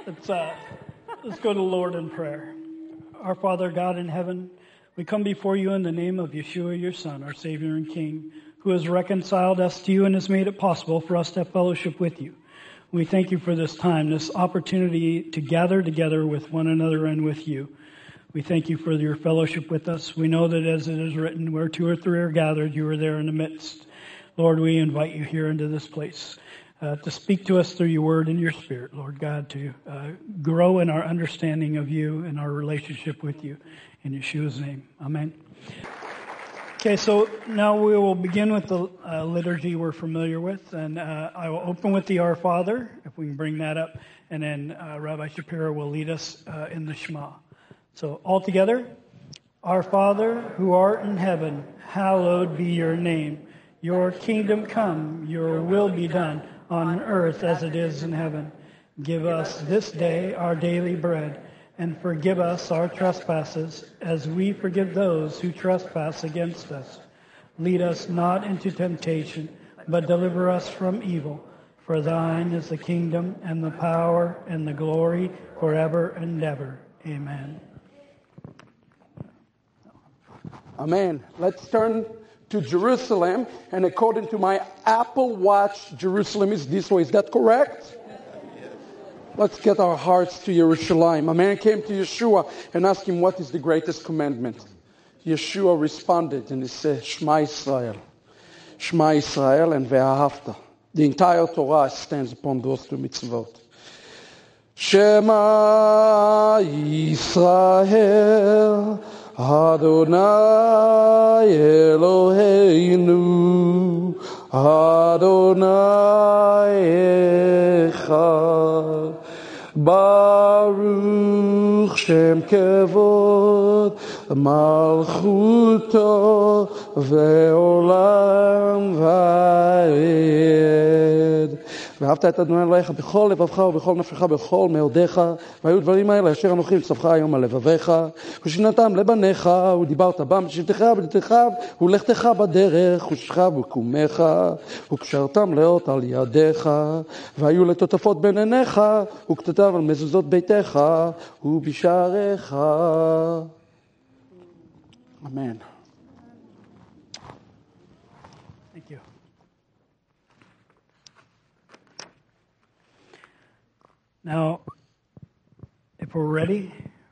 Let's go to the Lord in prayer. Our Father God in heaven, we come before you in the name of Yeshua, your Son, our Savior and King, who has reconciled us to you and has made it possible for us to have fellowship with you. We thank you for this time, this opportunity to gather together with one another and with you. We thank you for your fellowship with us. We know that as it is written, where two or three are gathered, you are there in the midst. Lord, we invite you here into this place to speak to us through your word and your spirit, Lord God, to grow in our understanding of you and our relationship with you. In Yeshua's name, amen. Okay, so now we will begin with the liturgy we're familiar with, and I will open with the Our Father, if we can bring that up, and then Rabbi Shapiro will lead us in the Shema. So all together, Our Father, who art in heaven, hallowed be your name. Your kingdom come, your will be done, on earth as it is in heaven. Give us this day our daily bread, and forgive us our trespasses, as we forgive those who trespass against us. Lead us not into temptation, but deliver us from evil. For thine is the kingdom, and the power, and the glory, forever and ever. Amen. Amen. Let's turn to Jerusalem, and according to my Apple Watch, Jerusalem is this way. Is that correct? Let's get our hearts to Jerusalem. A man came to Yeshua and asked him, what is the greatest commandment? Yeshua responded, and he said, Shema Israel. Shema Israel and Ve'ahavta. The entire Torah stands upon those two mitzvot. Shema Israel, Adonai Eloheinu, Adonai Echad, Baruch Shem Kevod, Malchuto Ve'olam Va'ed. ואהבת את אדוני אלוהיך בכל לבבך ובכל נפשך בכל מאודיך, והיו דברים האלה אשר אנוכי מצווך היום על לבביך, ושנתם לבניך, ודיברת בם בשבתך ובדתך, ולכתך בדרך, ושכב וקומך, וקשרתם לאות על ידיך, והיו לטוטפות בין עיניך, וכתתיו על מזוזות ביתך, ובשעריך. אמן. Thank you. Now, if we're ready,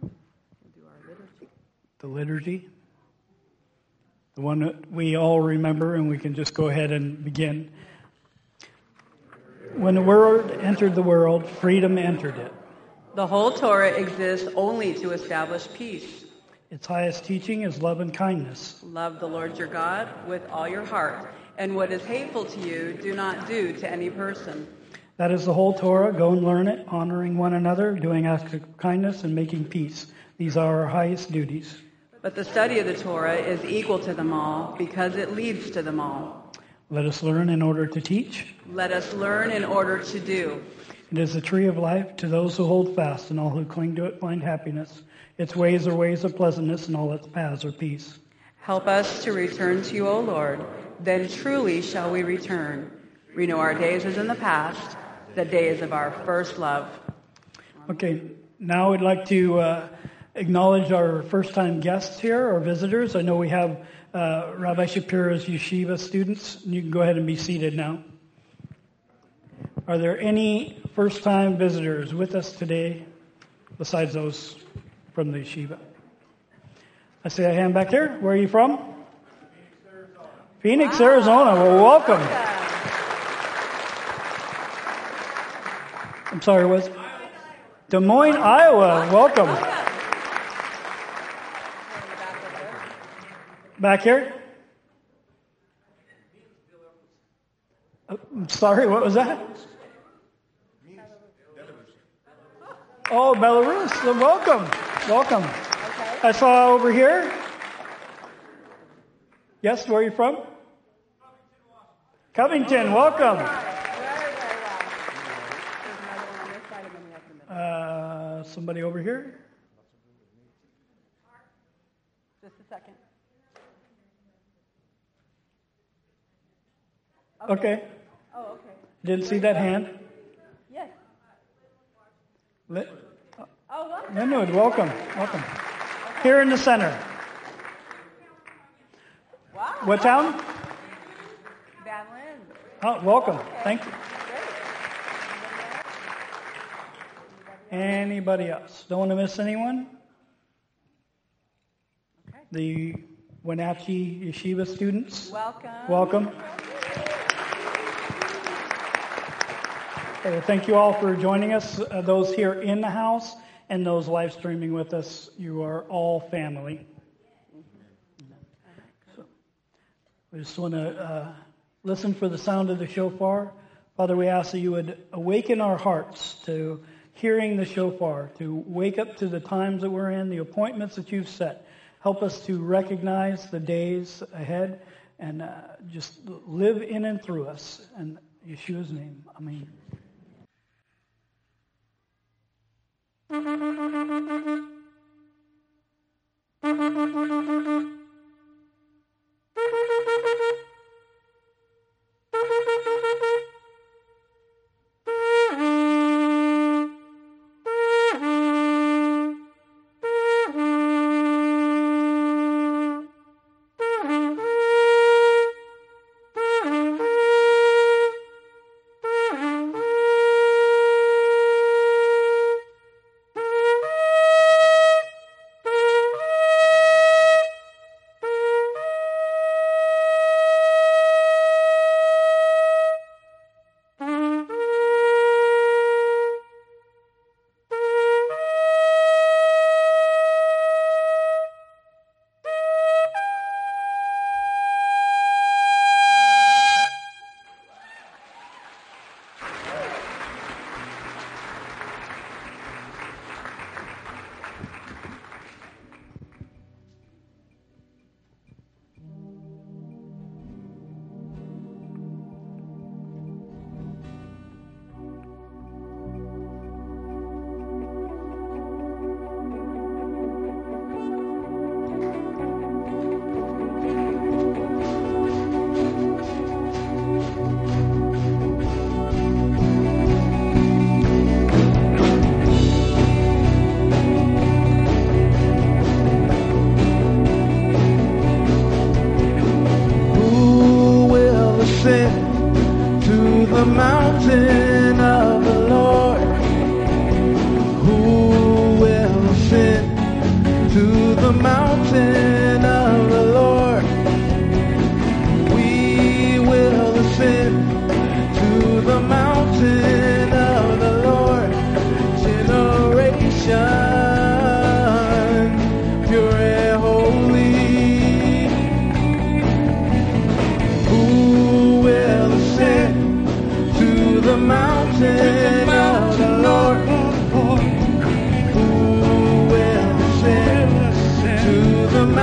the liturgy, the one that we all remember, and we can just go ahead and begin. When the Word entered the world, freedom entered it. The whole Torah exists only to establish peace. Its highest teaching is love and kindness. Love the Lord your God with all your heart, and what is hateful to you, do not do to any person. That is the whole Torah. Go and learn it, honoring one another, doing acts of kindness, and making peace. These are our highest duties. But the study of the Torah is equal to them all, because it leads to them all. Let us learn in order to teach. Let us learn in order to do. It is the tree of life to those who hold fast, and all who cling to it find happiness. Its ways are ways of pleasantness, and all its paths are peace. Help us to return to you, O Lord. Then truly shall we return. Renew our days as in the past, the days of our first love. Okay, now I'd like to acknowledge our first-time guests here, our visitors. I know we have Rabbi Shapiro's yeshiva students. You can go ahead and be seated now. Are there any first-time visitors with us today besides those from the yeshiva? I see a hand back here. Where are you from? Phoenix, Arizona. Well, welcome. I'm sorry, was Des Moines, Iowa. Welcome. Back here? I'm sorry, what was that? Oh, Belarus. Welcome. Welcome. I saw over here. Yes, where are you from? Covington, welcome. Somebody over here? Just a second. Okay. Oh, okay. Didn't see that hand. Yes. Linwood, welcome. Here in the center. Wow. What town? Van Lin. Oh, welcome. Okay. Thank you. Anybody else? Don't want to miss anyone? Okay. The Wenatchee Yeshiva students? Welcome. Okay, thank you all for joining us. Those here in the house and those live streaming with us, you are all family. So, we just want to listen for the sound of the shofar. Father, we ask that you would awaken our hearts to hearing the shofar, to wake up to the times that we're in, the appointments that you've set. Help us to recognize the days ahead and just live in and through us. In Yeshua's name, amen. The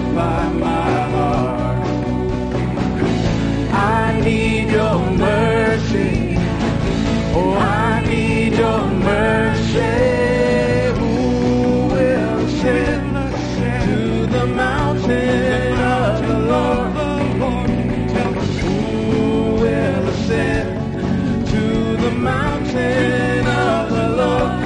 satisfy my heart. I need your mercy. Oh, I need your mercy. Who will ascend to the mountain of the Lord? Who will ascend to the mountain of the Lord?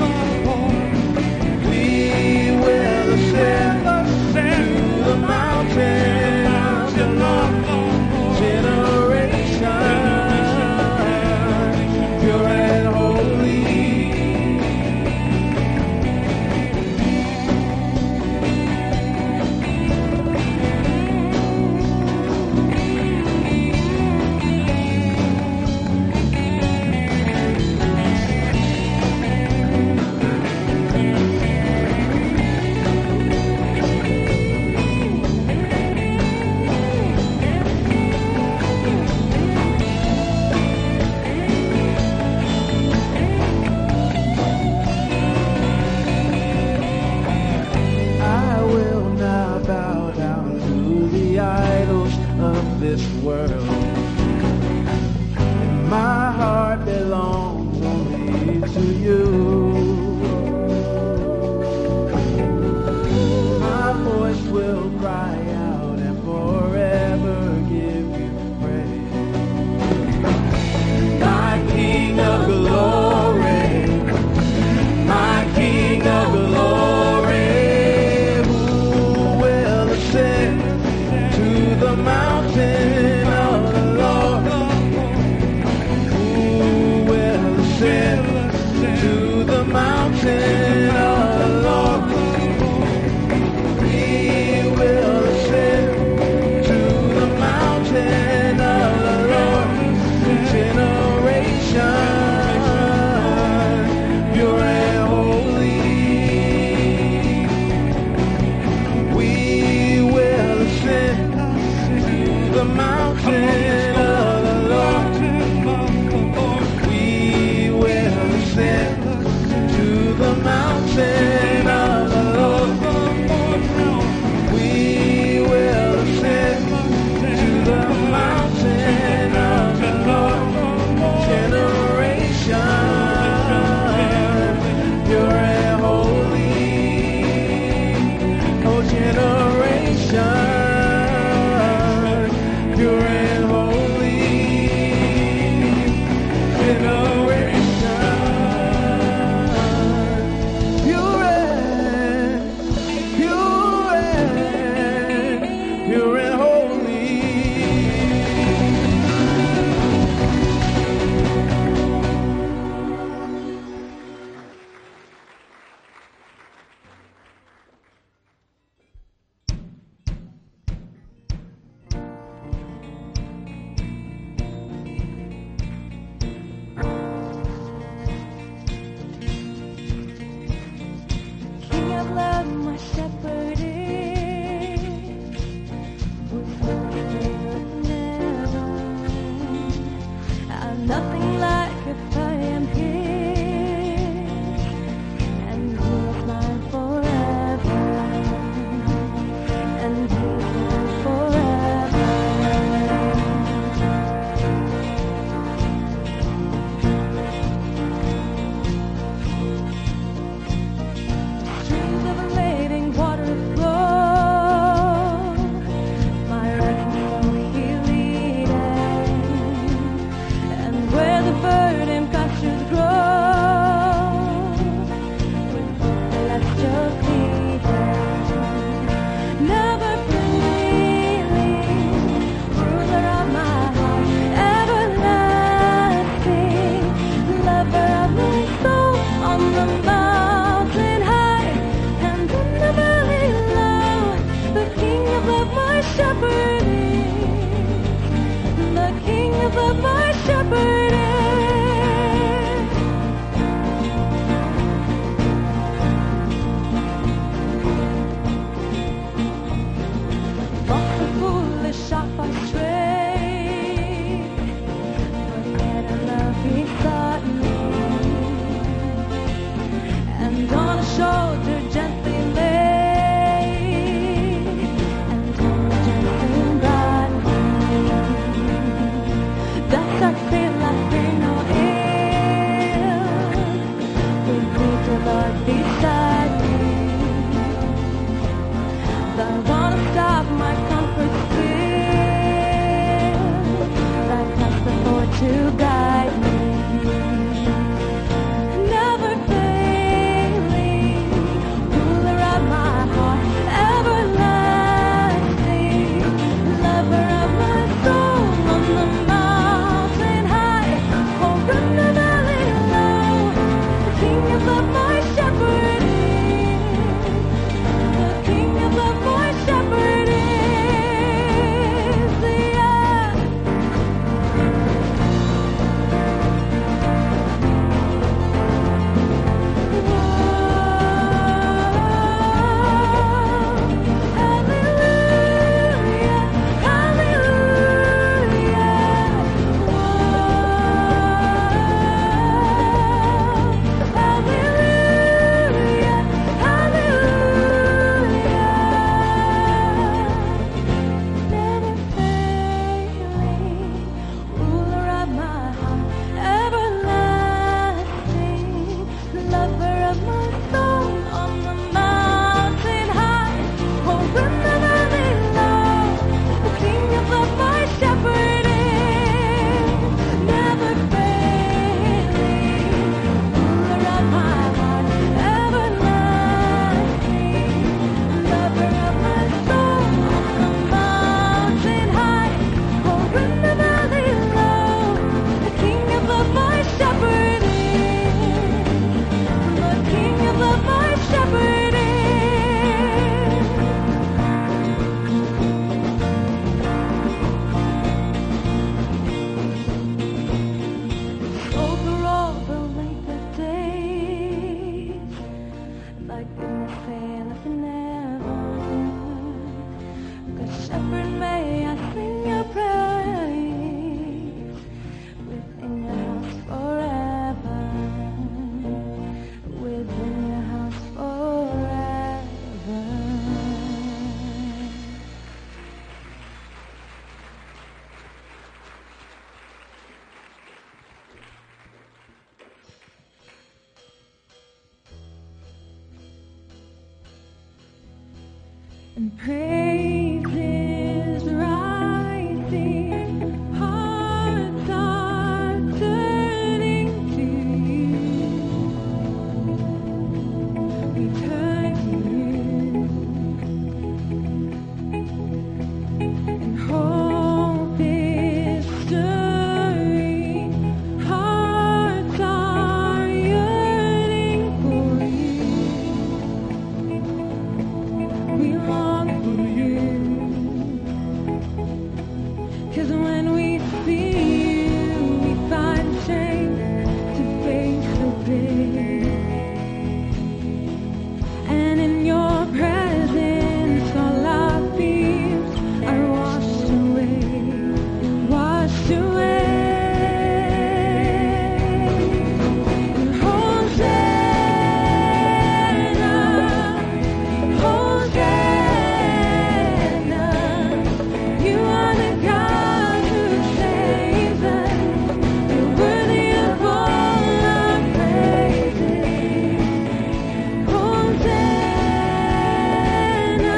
We will ascend to the mountain of the Lord. Generation pure and holy. I will not bow down to the idols of this world. And my heart belongs only to you. My voice will cry out and forever give you praise. My King of glory, my King of glory, who will ascend to the mountain of the Lord? Who will ascend to the mountain of the Lord? We will ascend to the mountain of the Lord. Generation pure and holy. We will ascend to the mountain of the Lord. We will ascend to the mountain of the Lord. We will ascend to the mountain of the Lord. Generation pure and holy. Oh, generation pure and holy. Generation pure and holy. King of love, my shepherd is, with never. I'm nothing like if I am his, and he is mine forever, and he is mine forever. Streams of living water flow, my rescue he leadeth, and where the verdant pastures grow, with celestial pleasure, never failing, ruler of my heart, everlasting, lover of my soul, on the mountain high and in the valley low. The King of love, my shepherd is. The King of love, my shepherd is. Lost the foolish shot by stray, but yet in love he sought me, and on a shoulder gently laid, and and praises rising, hearts are turning to you. We turn to you, and hope is stirring, hearts are yearning for you. We long for you, 'cause when we see you, we find strength to face the day. And in your presence, all our fears are washed away, washed away. And Hosanna, Hosanna, you are the God who saves us. You're worthy of all our praises. Hosanna,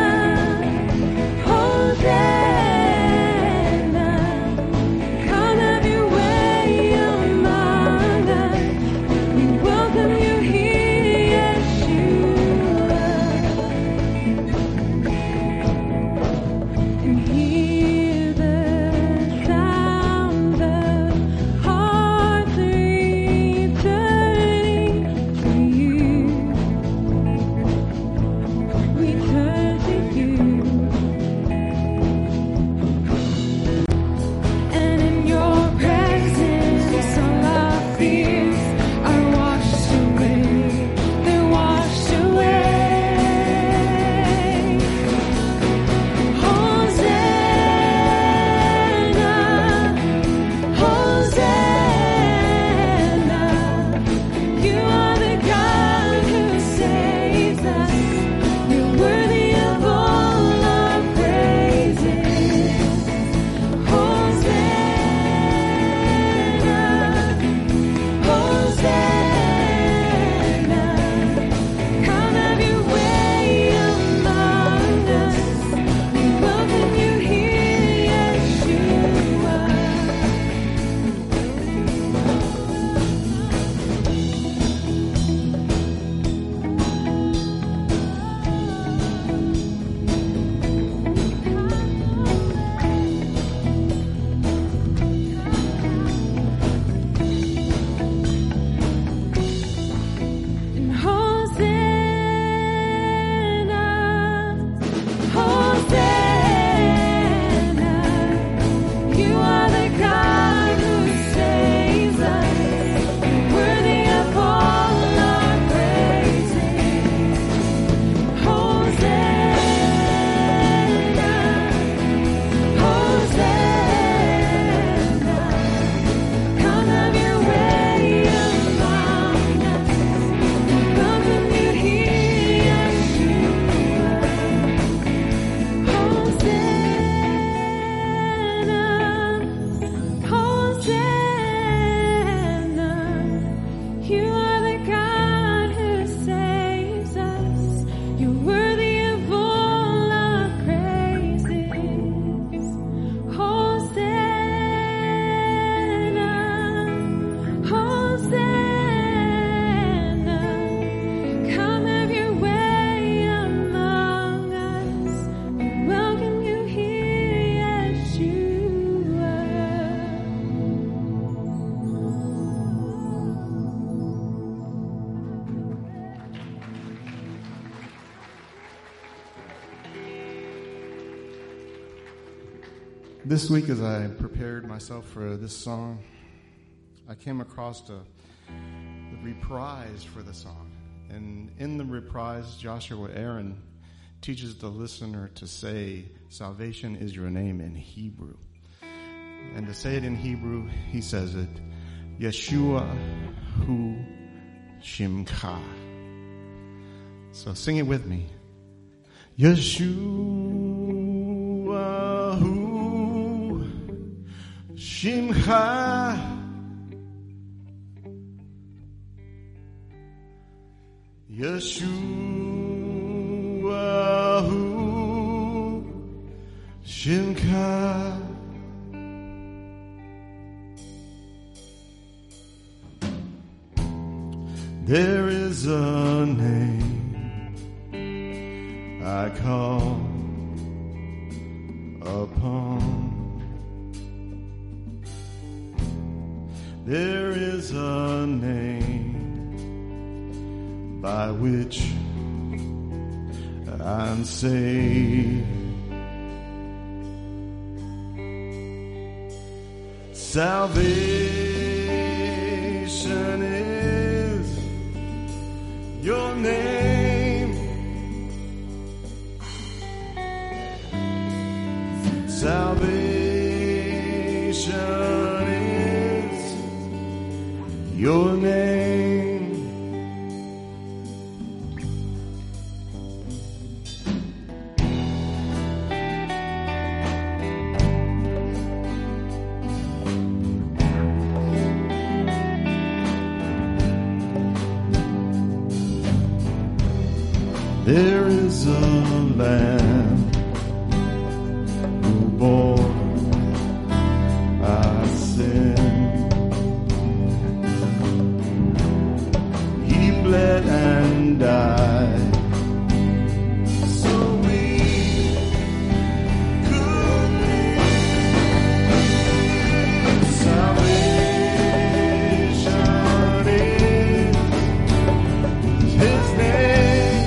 Hosanna, come have your way among us. We welcome you here, Yeshua. And hear the sound of hearts returning to you. We turn to you, and in your presence, all our fears are washed away. They're washed away. Hosanna, Hosanna, you are the God who saves us. You're worthy of all our praises. Hosanna, Hosanna, come have your way among us. We welcome you here, Yeshua. And Hosanna, Hosanna, you are the God who saves us. You're worthy of all our praises. Hosanna, Hosanna, come have your way among us. We welcome you here, Yeshua. Hosanna, Hosanna, you are the God who saves us. You're worthy of all our praises. Hosanna, Hosanna, come have your way among us. We welcome you here, Yeshua. This week, as I prepared myself for this song, I came across the reprise for the song. And in the reprise, Joshua Aaron teaches the listener to say, "Salvation is your name" in Hebrew. And to say it in Hebrew, he says it, Yeshua Hu Shimcha. So sing it with me. Yeshua Hu Shimcha. Yeshua Hu Shimka. There is a name I call upon. There is a name by which I'm saved. Salvation is your name. Salvation is your name. There is a Lamb who bore our sin. He bled and died so we could live. Salvation is His name.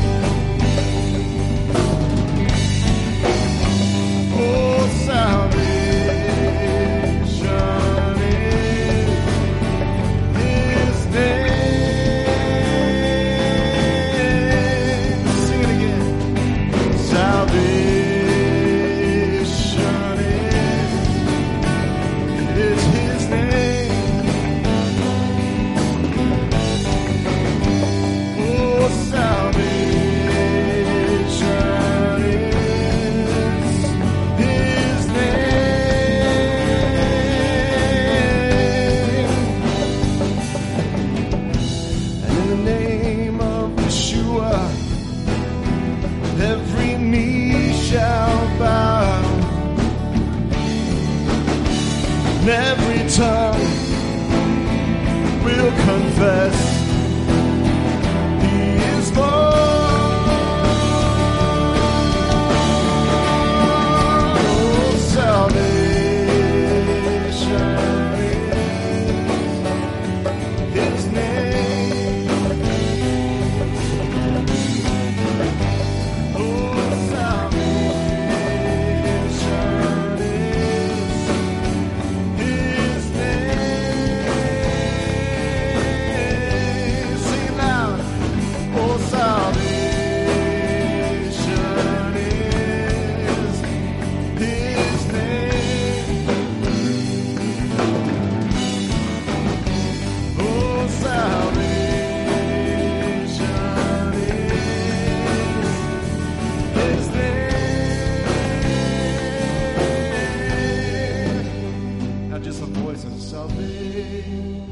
Oh, salvation is His name. Sing it again. Salvation is His name. Oh, salvation is His name. And in the name of Yeshua, every knee shall bow, and every tongue will confess He is Lord. Oh, salvation is His name. Oh, salvation is His name. Sing it loud. Oh, salvation is His name. Oh, salvation is His name. Now just some voices. Salvation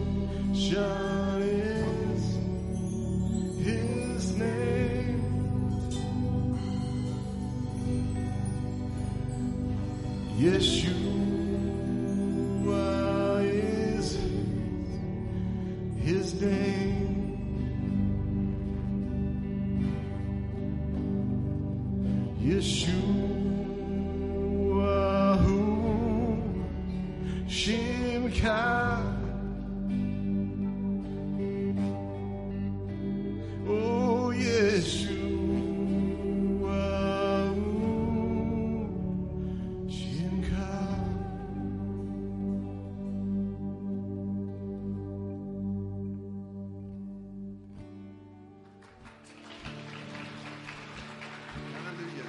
is His name. Yeshua is His name. Yeshua who Shimka. Oh, Yeshua who Shimka. Hallelujah.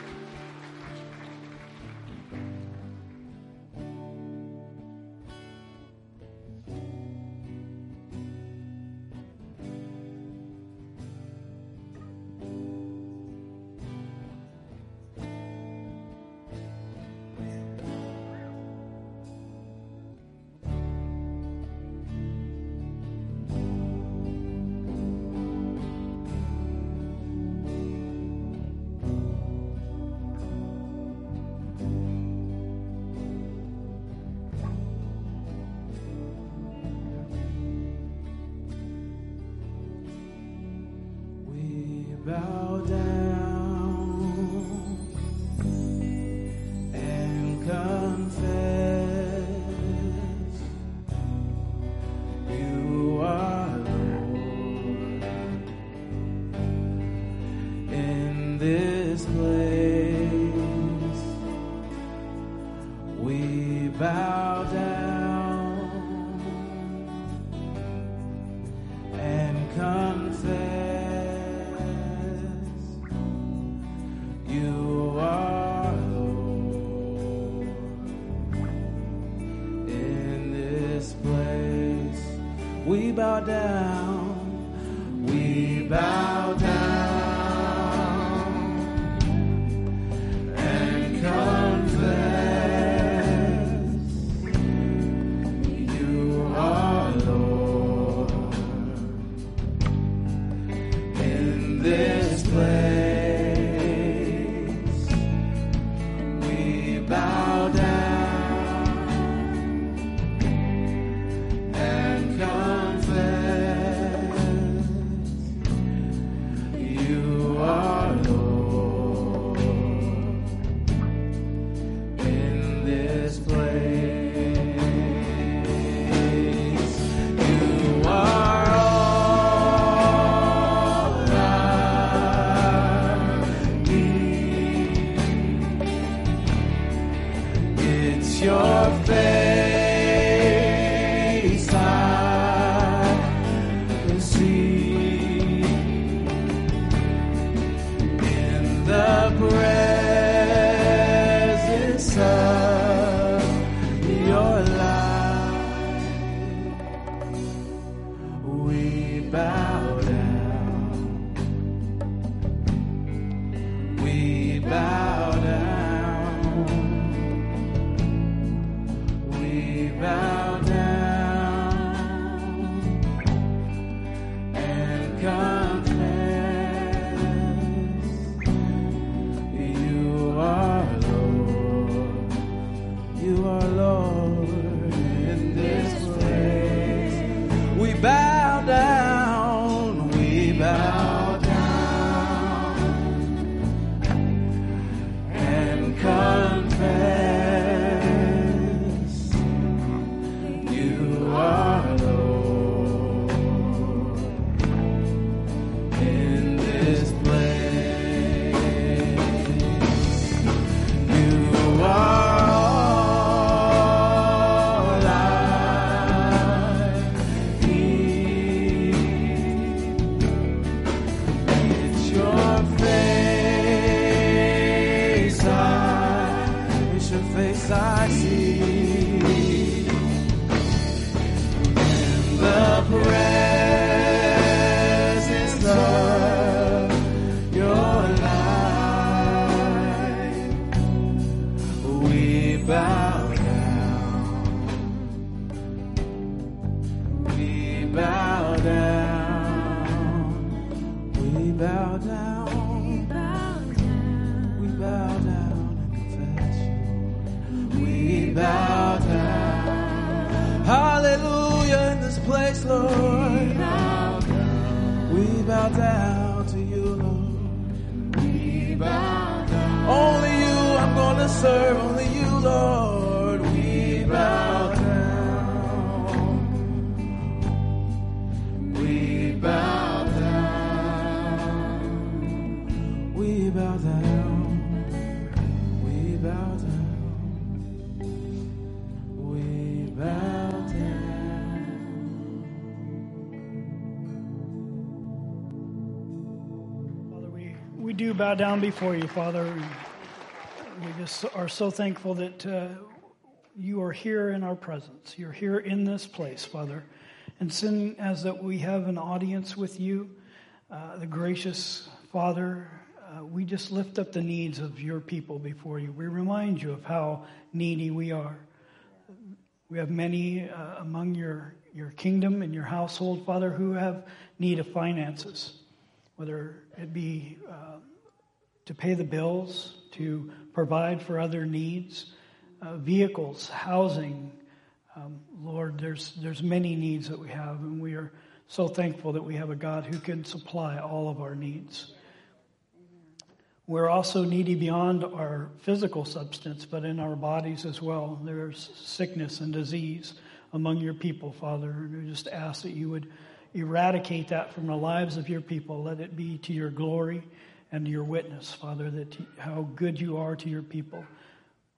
bow down and confess you are Lord. In this place we bow down, we bow down and confess you are Lord. In this place we bow down and confess you are Lord. In this place you are all I need. It's your face I can see in the presence of your light. We bow down, we bow down, we bow down and confess you are Lord. You are Lord in this place. We bow down, we bow down and confess you are Lord. In this place you are all I need. It's your face it's your face I see in the presence of your light. We bow down, we bow down, we bow down, we bow down and confess you. We bow down. Hallelujah in this place, Lord. We bow down to you, Lord. We bow down. Only you I'm gonna serve, only you, Lord. We bow down. We bow down. We bow down. We bow down. We bow down. Father, we do bow down before you, Father. We just are so thankful that you are here in our presence. You're here in this place, Father. And seeing as that we have an audience with you, the gracious Father, we just lift up the needs of your people before you. We remind you of how needy we are. We have many among your kingdom and your household, Father, who have need of finances, whether it be to pay the bills, to provide for other needs, vehicles, housing. Lord, there's many needs that we have, and we are so thankful that we have a God who can supply all of our needs. We're also needy beyond our physical substance, but in our bodies as well. There's sickness and disease among your people, Father. And we just ask that you would eradicate that from the lives of your people. Let it be to your glory and to your witness, Father, that how good you are to your people.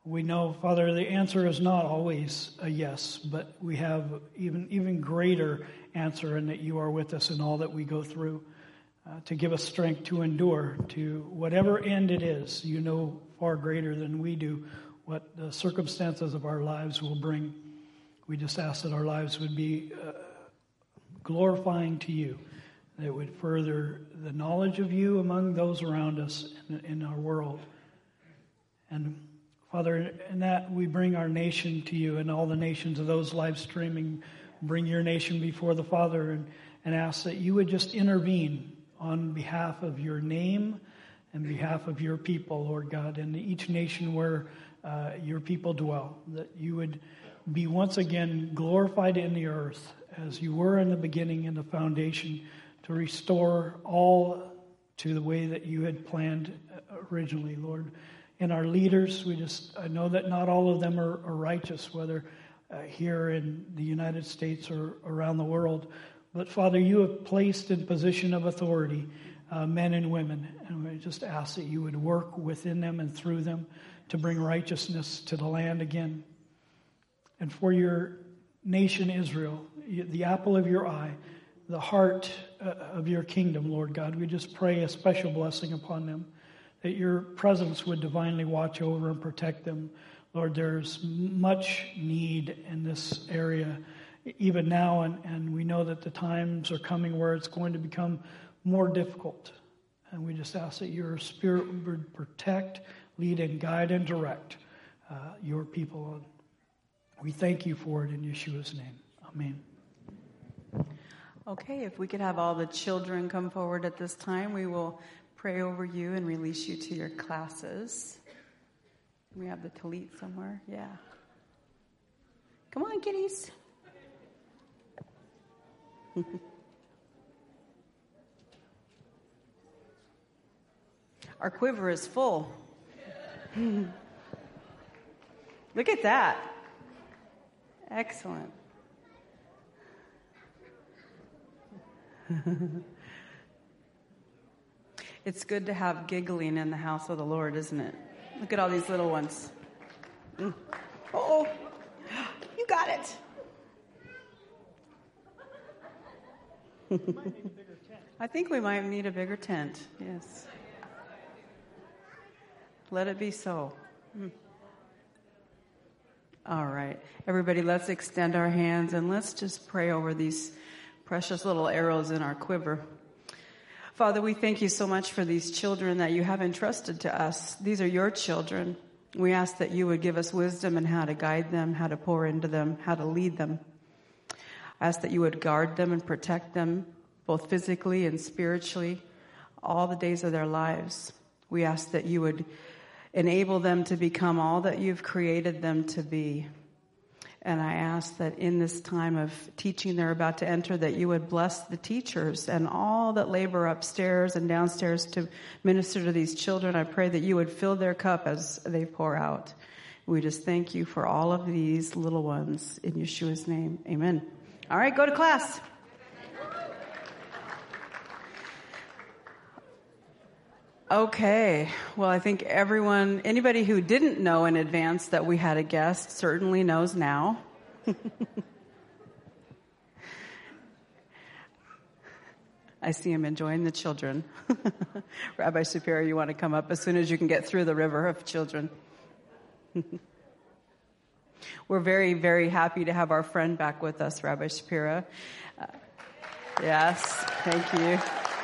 We know, Father, the answer is not always a yes, but we have even greater answer in that you are with us in all that we go through, to give us strength to endure to whatever end it is. You know far greater than we do what the circumstances of our lives will bring. We just ask that our lives would be glorifying to you, that it would further the knowledge of you among those around us in our world. And Father, in that we bring our nation to you, and all the nations of those live streaming, bring your nation before the Father, and ask that you would just intervene on behalf of your name and behalf of your people, Lord God, in each nation where your people dwell, that you would be once again glorified in the earth as you were in the beginning, in the foundation, to restore all to the way that you had planned originally, Lord. And our leaders, I know that not all of them are righteous, whether here in the United States or around the world. But Father, you have placed in position of authority men and women. And we just ask that you would work within them and through them to bring righteousness to the land again. And for your nation Israel, the apple of your eye, the heart of your kingdom, Lord God, we just pray a special blessing upon them, that your presence would divinely watch over and protect them. Lord, there's much need in this area even now, and we know that the times are coming where it's going to become more difficult. And we just ask that your Spirit would protect, lead, and guide and direct your people. We thank you for it in Yeshua's name. Amen. Okay, if we could have all the children come forward at this time, we will pray over you and release you to your classes. We have the talit somewhere. Yeah. Come on, kiddies. Our quiver is full. Look at that. Excellent. It's good to have giggling in the house of the Lord, isn't it? Look at all these little ones. Oh, you got it. I think we might need a bigger tent. Yes. Let it be so. All right. Everybody, let's extend our hands and let's just pray over these precious little arrows in our quiver. Father, we thank you so much for these children that you have entrusted to us. These are your children. We ask that you would give us wisdom in how to guide them, how to pour into them, how to lead them. I ask that you would guard them and protect them, both physically and spiritually, all the days of their lives. We ask that you would enable them to become all that you've created them to be. And I ask that in this time of teaching they're about to enter, that you would bless the teachers and all that labor upstairs and downstairs to minister to these children. I pray that you would fill their cup as they pour out. We just thank you for all of these little ones. In Yeshua's name, amen. All right, go to class. Okay, well, I think anybody who didn't know in advance that we had a guest certainly knows now. I see him enjoying the children. Rabbi Shapiro, you want to come up as soon as you can get through the river of children. We're very, very happy to have our friend back with us, Rabbi Shapiro. Yes, thank you.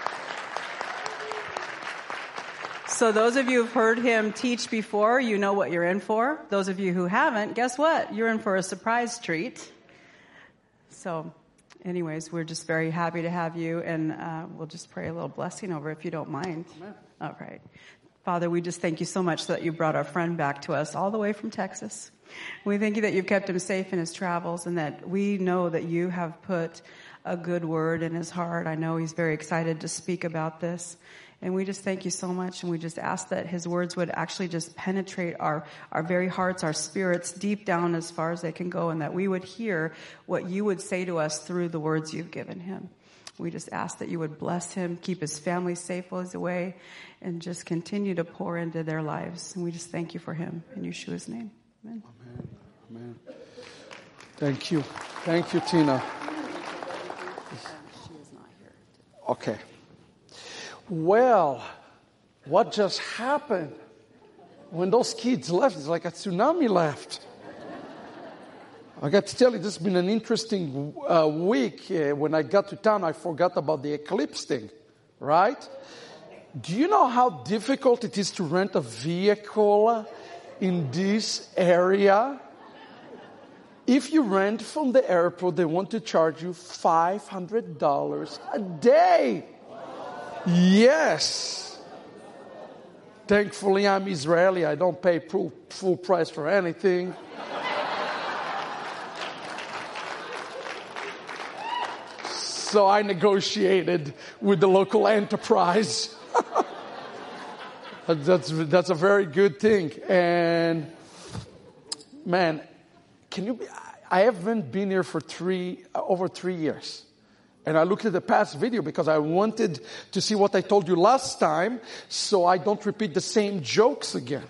So those of you who've heard him teach before, you know what you're in for. Those of you who haven't, guess what? You're in for a surprise treat. So anyways, we're just very happy to have you, and we'll just pray a little blessing over if you don't mind. Amen. All right. Father, we just thank you so much that you brought our friend back to us all the way from Texas. We thank you that you've kept him safe in his travels, and that we know that you have put a good word in his heart. I know he's very excited to speak about this. And we just thank you so much, and we just ask that his words would actually just penetrate our very hearts, our spirits, deep down as far as they can go, and that we would hear what you would say to us through the words you've given him. We just ask that you would bless him, keep his family safe while he's away, and just continue to pour into their lives. And we just thank you for him. In Yeshua's name. Amen. Amen. Amen. Thank you. Thank you, Tina. She is not here. Okay. Well, what just happened? When those kids left, it's like a tsunami left. I got to tell you, this has been an interesting week. When I got to town, I forgot about the eclipse thing, right? Do you know how difficult it is to rent a vehicle in this area? If you rent from the airport, they want to charge you $500 a day. Yes. Thankfully, I'm Israeli. I don't pay full price for anything. So I negotiated with the local enterprise. That's a very good thing. And man, I haven't been here for over 3 years. And I looked at the past video because I wanted to see what I told you last time so I don't repeat the same jokes again.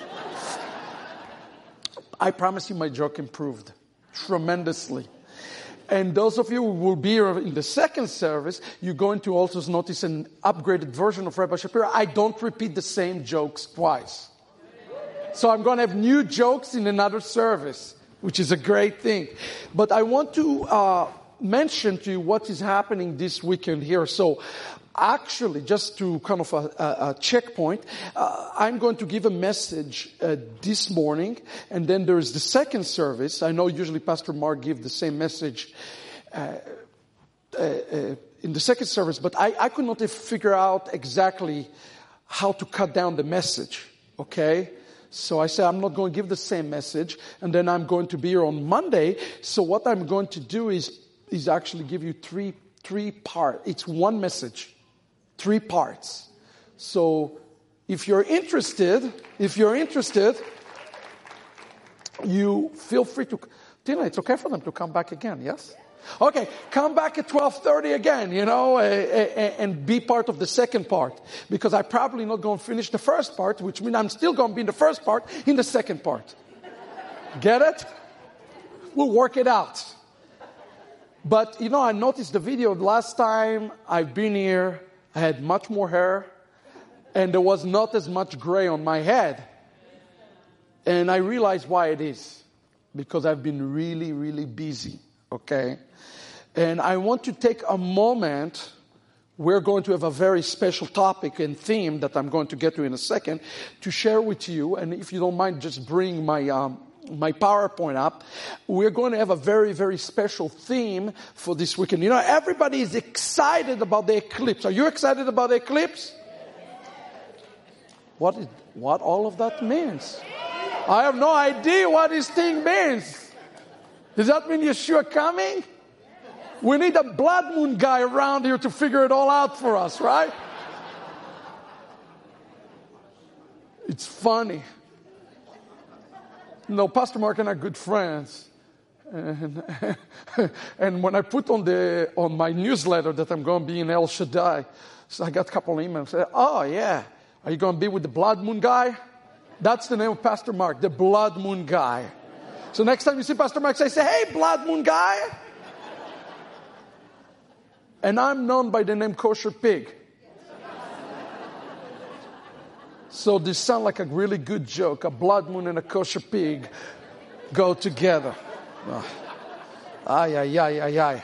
I promise you my joke improved tremendously. And those of you who will be here in the second service, you're going to also notice an upgraded version of Rabbi Shapiro. I don't repeat the same jokes twice. So I'm going to have new jokes in another service, which is a great thing. But I want to mention to you what is happening this weekend here. So actually, just to kind of a checkpoint, I'm going to give a message this morning, and then there's the second service. I know usually Pastor Mark gives the same message in the second service, but I could not figure out exactly how to cut down the message, okay? So I said, I'm not going to give the same message, and then I'm going to be here on Monday. So what I'm going to do is actually give you three parts. It's one message. 3 parts. So if you're interested, you feel free to. Tina, it's okay for them to come back again, yes? Okay, come back at 12:30 again, and be part of the second part. Because I'm probably not going to finish the first part, which means I'm still going to be in the first part, in the second part. Get it? We'll work it out. But, I noticed the video last time I've been here. I had much more hair, and there was not as much gray on my head. And I realized why it is. Because I've been really, really busy, okay? And I want to take a moment. We're going to have a very special topic and theme that I'm going to get to in a second to share with you. And if you don't mind, just bring my PowerPoint up. We're going to have a very, very special theme for this weekend. Everybody is excited about the eclipse. Are you excited about the eclipse? What all of that means? I have no idea what this thing means. Does that mean Yeshua coming? We need a blood moon guy around here to figure it all out for us, right? It's funny. Pastor Mark and I are good friends. And when I put on my newsletter that I'm going to be in El Shaddai, so I got a couple of emails. Oh, yeah. Are you going to be with the blood moon guy? That's the name of Pastor Mark, the blood moon guy. So next time you see Pastor Mark, say, hey, blood moon guy. And I'm known by the name Kosher Pig. So this sounds like a really good joke. A blood moon and a kosher pig go together. Ay.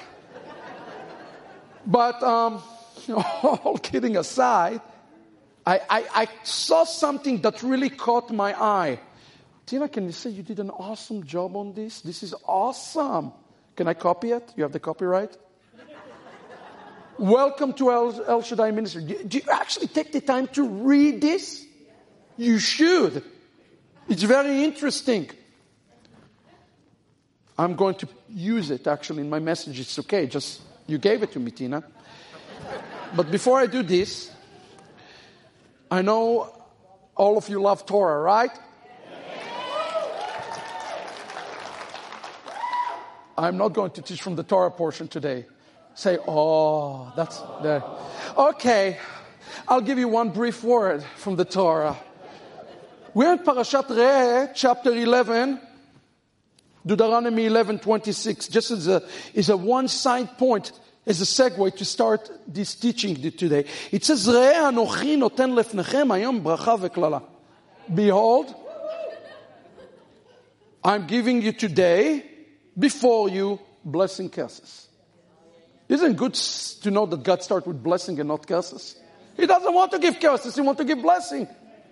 But all kidding aside, I saw something that really caught my eye. Tina, can you say you did an awesome job on this? This is awesome. Can I copy it? You have the copyright? Welcome to El Shaddai Ministry. Do you actually take the time to read this? You should. It's very interesting. I'm going to use it actually in my message. It's okay. Just, you gave it to me, Tina. But before I do this, I know all of you love Torah, right? I'm not going to teach from the Torah portion today. Say, oh, that's there. Okay, I'll give you one brief word from the Torah. We're in Parashat Re'eh, chapter 11, Deuteronomy 11:26. Just as a one side point, as a segue to start this teaching today. It says, Re'eh anochi noten lefnechem hayom bracha veklala. Behold, I'm giving you today, before you, blessing curses. Isn't it good to know that God starts with blessing and not curses? He doesn't want to give curses, He wants to give blessing.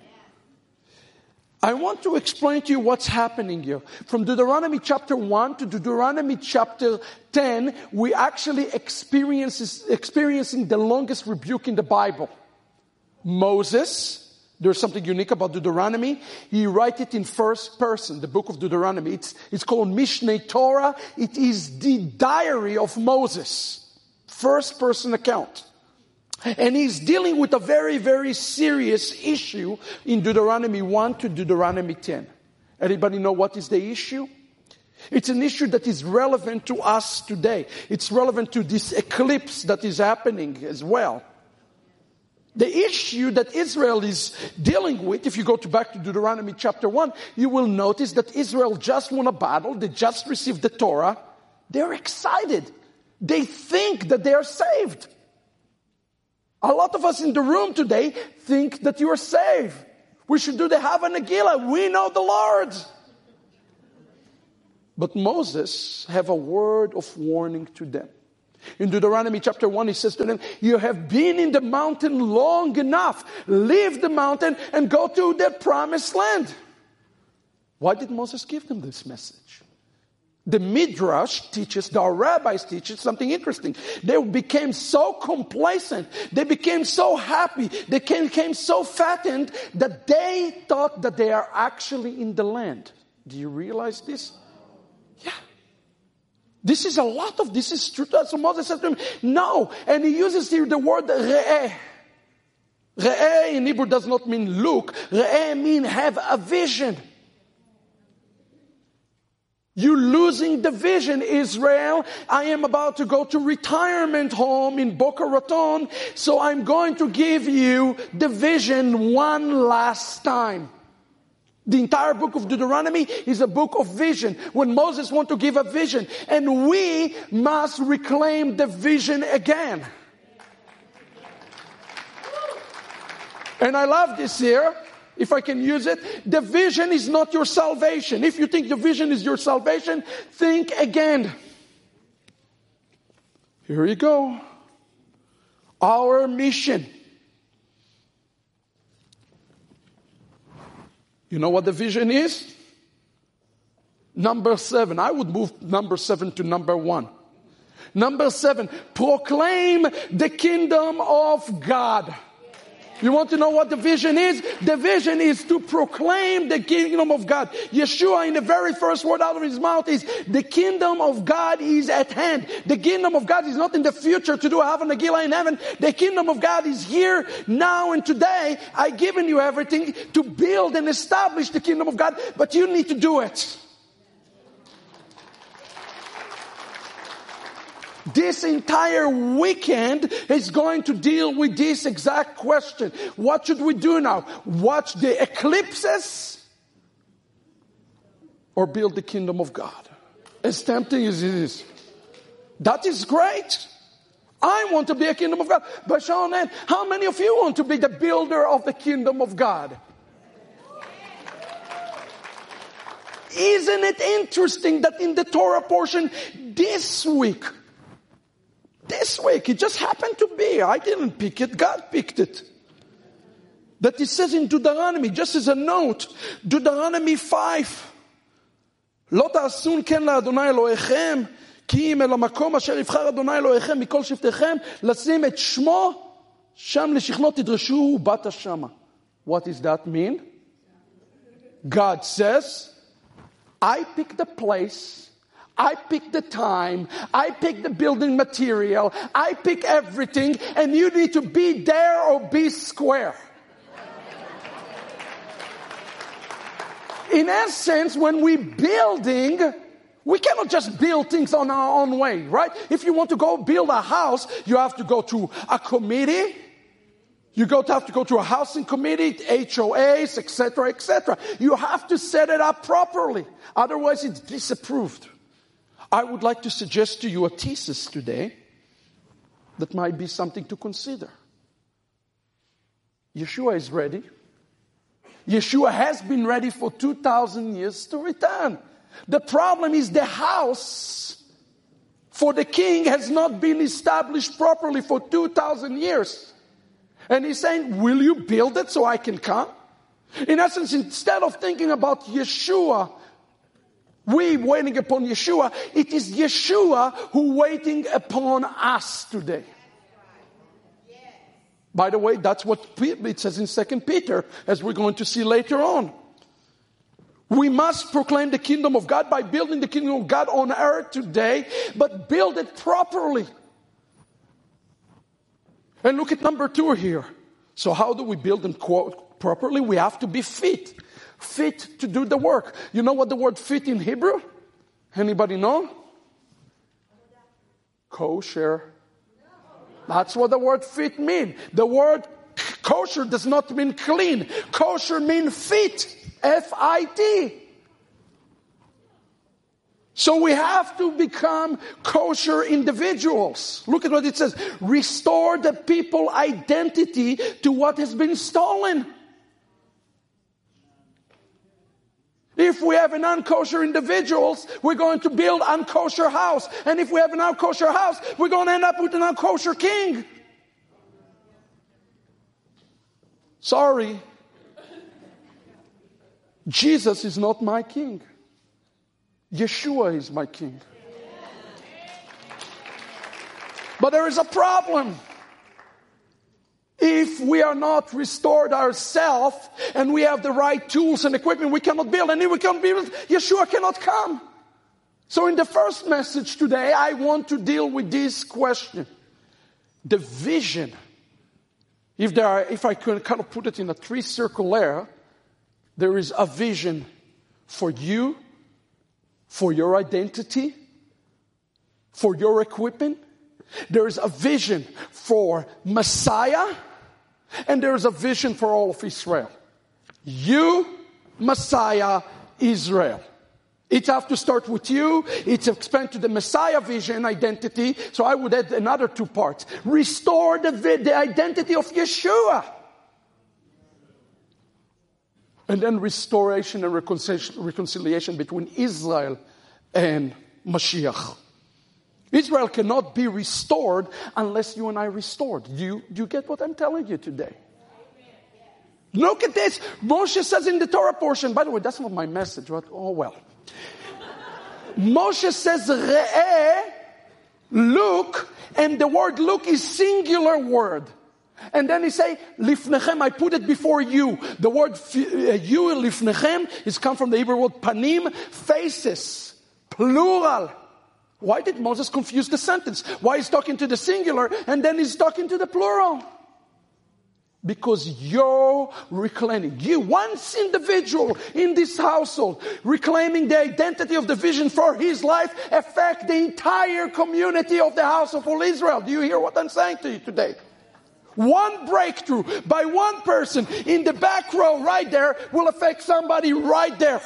I want to explain to you what's happening here. From Deuteronomy chapter 1 to Deuteronomy chapter 10, we actually experiencing the longest rebuke in the Bible. Moses, there's something unique about Deuteronomy. He writes it in first person, the book of Deuteronomy. It's called Mishneh Torah. It is the diary of Moses. First person account. And he's dealing with a very, very serious issue in Deuteronomy 1 to Deuteronomy 10. Anybody know what is the issue? It's an issue that is relevant to us today. It's relevant to this eclipse that is happening as well. The issue that Israel is dealing with, if you go back to Deuteronomy chapter 1, you will notice that Israel just won a battle. They just received the Torah. They're excited. They think that they are saved. A lot of us in the room today think that you are saved. We should do the Hava Nagila. We know the Lord. But Moses have a word of warning to them. In Deuteronomy chapter 1, he says to them, you have been in the mountain long enough. Leave the mountain and go to the promised land. Why did Moses give them this message? The Midrash teaches, the rabbis teach something interesting. They became so complacent. They became so happy. They became so fattened that they thought that they are actually in the land. Do you realize this? Yeah. This is true. So Moses said to him, no. And he uses here the word re'eh. Re'eh in Hebrew does not mean look. Re'eh means have a vision. You're losing the vision, Israel. I am about to go to retirement home in Boca Raton, so I'm going to give you the vision one last time. The entire book of Deuteronomy is a book of vision. When Moses wants to give a vision, and we must reclaim the vision again. And I love this here. If I can use it, the vision is not your salvation. If you think the vision is your salvation, think again. Here we go. Our mission. You know what the vision is? Number 7. I would move number 7 to number 1. Number 7. Proclaim the kingdom of God. You want to know what the vision is? The vision is to proclaim the kingdom of God. Yeshua, in the very first word out of his mouth, is the kingdom of God is at hand. The kingdom of God is not in the future to do a Hava Nagila in heaven. The kingdom of God is here, now, and today. I've given you everything to build and establish the kingdom of God, but you need to do it. This entire weekend is going to deal with this exact question. What should we do now? Watch the eclipses or build the kingdom of God? As tempting as it is. That is great. I want to be a kingdom of God. But Sean, how many of you want to be the builder of the kingdom of God? Isn't it interesting that in the Torah portion this week, it just happened to be. I didn't pick it. God picked it. That it says in Deuteronomy, just as a note, Deuteronomy 5. לא תעשון כן לאדוני אלוהיכם, כי אם אל המקום אשר יבחר אדוני אלוהיכם מכל שבטיכם, לשים את שמו, שם לשכנו תדרשו ובאת שמה. What does that mean? God says, I pick the place, I pick the time, I pick the building material, I pick everything, and you need to be there or be square. In essence, when we're building, We cannot just build things on our own way, right? If you want to go build a house, you have to go to a committee. You have to go to a housing committee, HOAs, etc., etc. You have to set it up properly. Otherwise, it's disapproved. I would like to suggest to you a thesis today that might be something to consider. Yeshua is ready. Yeshua has been ready for 2,000 years to return. The problem is the house for the king has not been established properly for 2,000 years. And he's saying, will you build it so I can come? In essence, instead of thinking about Yeshua, we waiting upon Yeshua, it is Yeshua who waiting upon us today. By the way, that's what it says in 2 Peter, as we're going to see later on. We must proclaim the kingdom of God by building the kingdom of God on earth today, but build it properly. And look at number 2 here. So how do we build them properly? We have to be fit. Fit to do the work. You know what the word fit in Hebrew? Anybody know? Kosher. That's what the word fit means. The word kosher does not mean clean. Kosher means fit. F-I-T. So we have to become kosher individuals. Look at what it says. Restore the people identity to what has been stolen. If we have an unkosher individuals, we're going to build unkosher house. And if we have an unkosher house, we're going to end up with an unkosher king. Sorry. Jesus is not my king. Yeshua is my king. But there is a problem. If we are not restored ourselves and we have the right tools and equipment, we cannot build. And if we cannot build, Yeshua cannot come. So in the first message today, I want to deal with this question. The vision. If I could kind of put it in a 3-circle layer, there is a vision for you, for your identity, for your equipment. There is a vision for Messiah, and there is a vision for all of Israel. You, Messiah, Israel. It has to start with you. It's expand to the Messiah vision identity. So I would add another 2 parts. Restore the identity of Yeshua. And then restoration and reconciliation between Israel and Mashiach. Israel cannot be restored unless you and I restored. Do you get what I'm telling you today? Look at this. Moshe says in the Torah portion, by the way, that's not my message, right? Oh well. Moshe says, Re'eh, look, and the word look is singular word. And then he say, Lifnechem, I put it before you. The word you, Lifnechem, is come from the Hebrew word panim, faces, plural. Why did Moses confuse the sentence? Why he's talking to the singular and then he's talking to the plural? Because you're reclaiming. You, once individual in this household, reclaiming the identity of the vision for his life, affect the entire community of the house of all Israel. Do you hear what I'm saying to you today? One breakthrough by one person in the back row right there will affect somebody right there.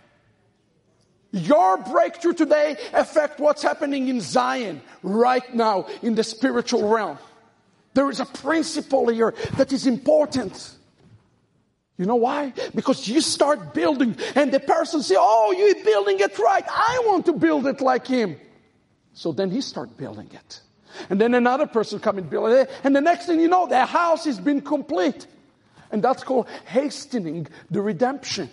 Your breakthrough today affect what's happening in Zion right now in the spiritual realm. There is a principle here that is important. You know why? Because you start building and the person says, oh, you're building it right. I want to build it like him. So then he starts building it. And then another person come and build it. And the next thing you know, the house has been complete. And that's called hastening the redemption.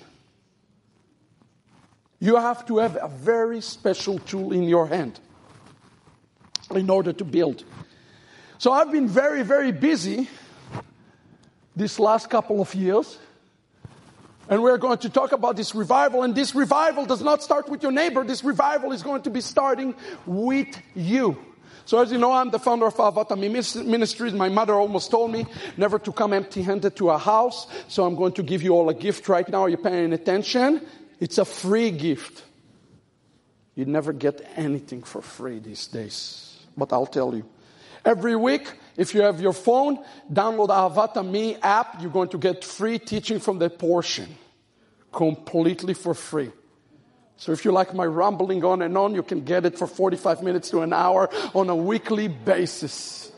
You have to have a very special tool in your hand in order to build. So I've been very, very busy this last couple of years. And we're going to talk about this revival. And this revival does not start with your neighbor. This revival is going to be starting with you. So as you know, I'm the founder of Ahavat Ministries. My mother almost told me never to come empty-handed to a house. So I'm going to give you all a gift right now. Are you paying attention? It's a free gift. You never get anything for free these days. But I'll tell you. Every week, if you have your phone, download Ahavat Me app. You're going to get free teaching from that portion. Completely for free. So if you like my rambling on and on, you can get it for 45 minutes to an hour on a weekly basis.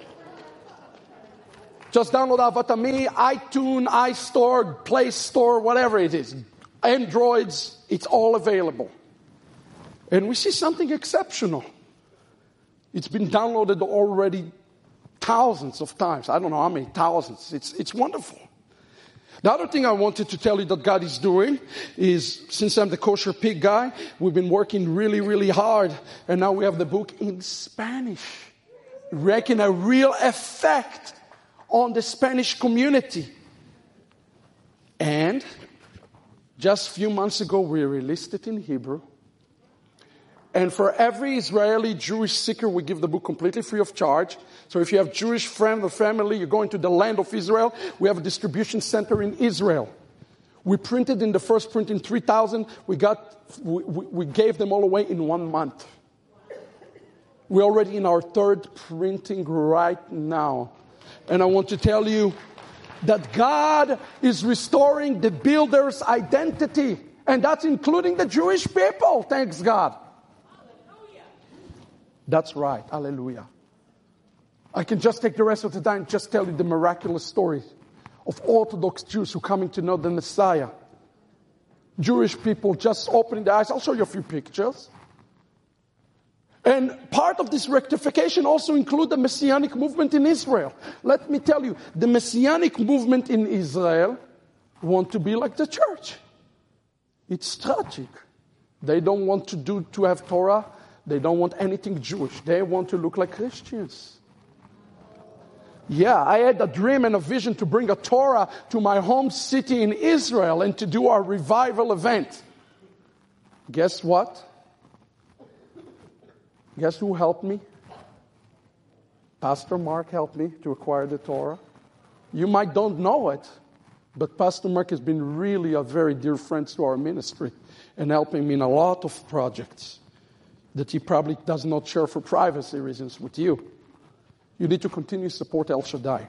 Just download Ahavat Me, iTunes, iStore, Play Store, whatever it is. Androids, it's all available. And we see something exceptional. It's been downloaded already thousands of times. I don't know how many thousands. It's wonderful. The other thing I wanted to tell you that God is doing is, since I'm the kosher pig guy, we've been working really, really hard. And now we have the book in Spanish. Making a real effect on the Spanish community. And just a few months ago, we released it in Hebrew. And for every Israeli Jewish seeker, we give the book completely free of charge. So if you have Jewish friend or family, you're going to the land of Israel, we have a distribution center in Israel. We printed in the first print in 3,000. We gave them all away in 1 month. We're already in our third printing right now. And I want to tell you that God is restoring the builder's identity. And that's including the Jewish people, thanks God. That's right. Hallelujah. I can just take the rest of the time and just tell you the miraculous story of Orthodox Jews who are coming to know the Messiah. Jewish people just opening their eyes. I'll show you a few pictures. And part of this rectification also includes the Messianic movement in Israel. Let me tell you, the Messianic movement in Israel want to be like the church. It's tragic. They don't want to have Torah. They don't want anything Jewish. They want to look like Christians. Yeah, I had a dream and a vision to bring a Torah to my home city in Israel and to do our revival event. Guess what? Guess who helped me? Pastor Mark helped me to acquire the Torah. You might don't know it, but Pastor Mark has been really a very dear friend to our ministry and helping me in a lot of projects that he probably does not share for privacy reasons with you. You need to continue to support El Shaddai.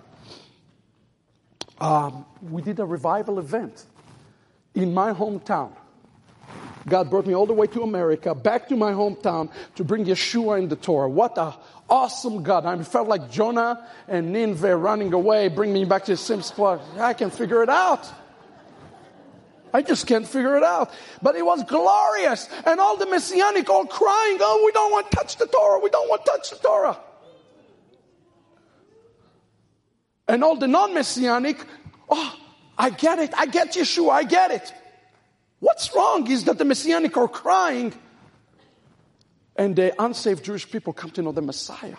We did a revival event in my hometown. God brought me all the way to America, back to my hometown to bring Yeshua in the Torah. What an awesome God. I felt like Jonah and Nineveh running away, bring me back to the same spot. I can figure it out. I just can't figure it out. But it was glorious. And all the Messianic all crying, oh, we don't want to touch the Torah. We don't want to touch the Torah. And all the non-Messianic, oh, I get it. I get Yeshua. I get it. What's wrong is that the Messianic are crying and the unsaved Jewish people come to know the Messiah.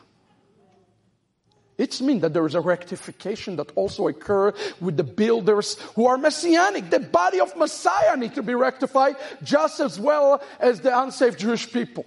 It means that there is a rectification that also occurs with the builders who are Messianic. The body of Messiah needs to be rectified just as well as the unsaved Jewish people.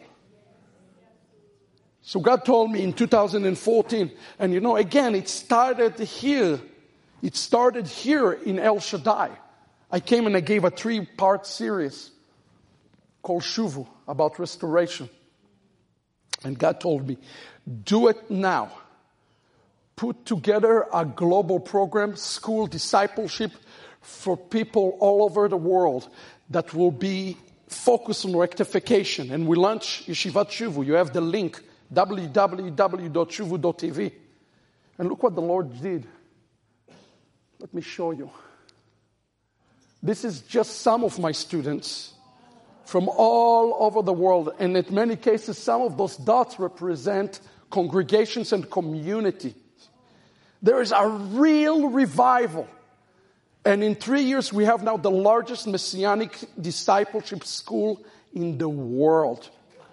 So God told me in 2014, and again, it started here. It started here in El Shaddai. I came and I gave a 3-part series called Shuvu about restoration. And God told me, do it now. Put together a global program, school discipleship for people all over the world that will be focused on rectification. And we launch Yeshivat Shuvu. You have the link, www.shuvu.tv. And look what the Lord did. Let me show you. This is just some of my students from all over the world. And in many cases, some of those dots represent congregations and community. There is a real revival. And in 3 years, we have now the largest Messianic discipleship school in the world.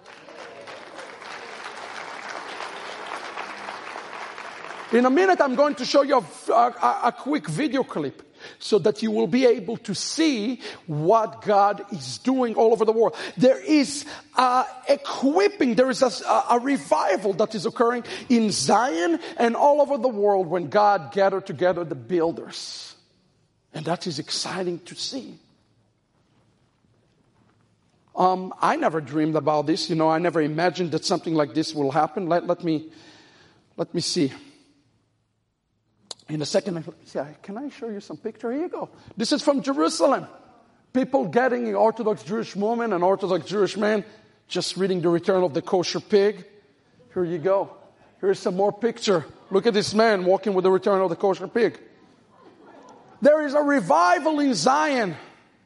In a minute, I'm going to show you a quick video clip so that you will be able to see what God is doing all over the world. There is equipping, there is a revival that is occurring in Zion and all over the world when God gathered together the builders. And that is exciting to see. I never dreamed about this. I never imagined that something like this will happen. Let me see. In a second, can I show you some picture? Here you go. This is from Jerusalem. People getting an Orthodox Jewish woman, an Orthodox Jewish man, just reading The Return of the Kosher Pig. Here you go. Here's some more picture. Look at this man walking with The Return of the Kosher Pig. There is a revival in Zion.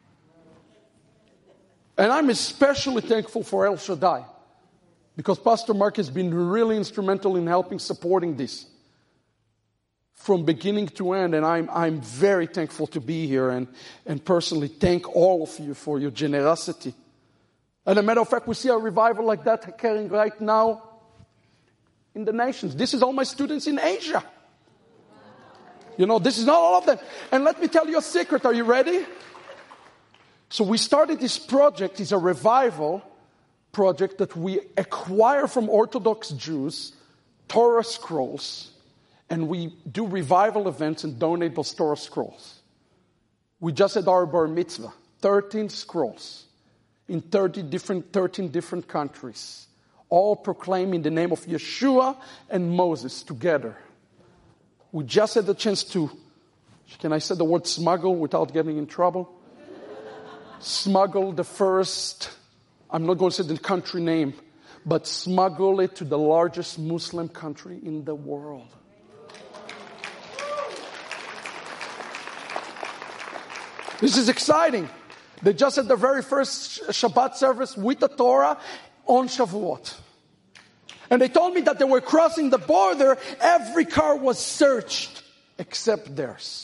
And I'm especially thankful for El Shaddai, because Pastor Mark has been really instrumental in helping supporting this from beginning to end. And I'm very thankful to be here and personally thank all of you for your generosity. And as a matter of fact, we see a revival like that occurring right now in the nations. This is all my students in Asia. This is not all of them. And let me tell you a secret. Are you ready? So we started this project. It's a revival project that we acquire from Orthodox Jews, Torah scrolls, and we do revival events and donate those Torah scrolls. We just had our bar mitzvah, 13 scrolls in 13 different countries, all proclaiming the name of Yeshua and Moses together. We just had the chance to, can I say the word smuggle without getting in trouble? Smuggle the first, I'm not going to say the country name, but smuggle it to the largest Muslim country in the world. This is exciting. They just had the very first Shabbat service with the Torah on Shavuot. And they told me that they were crossing the border. Every car was searched except theirs.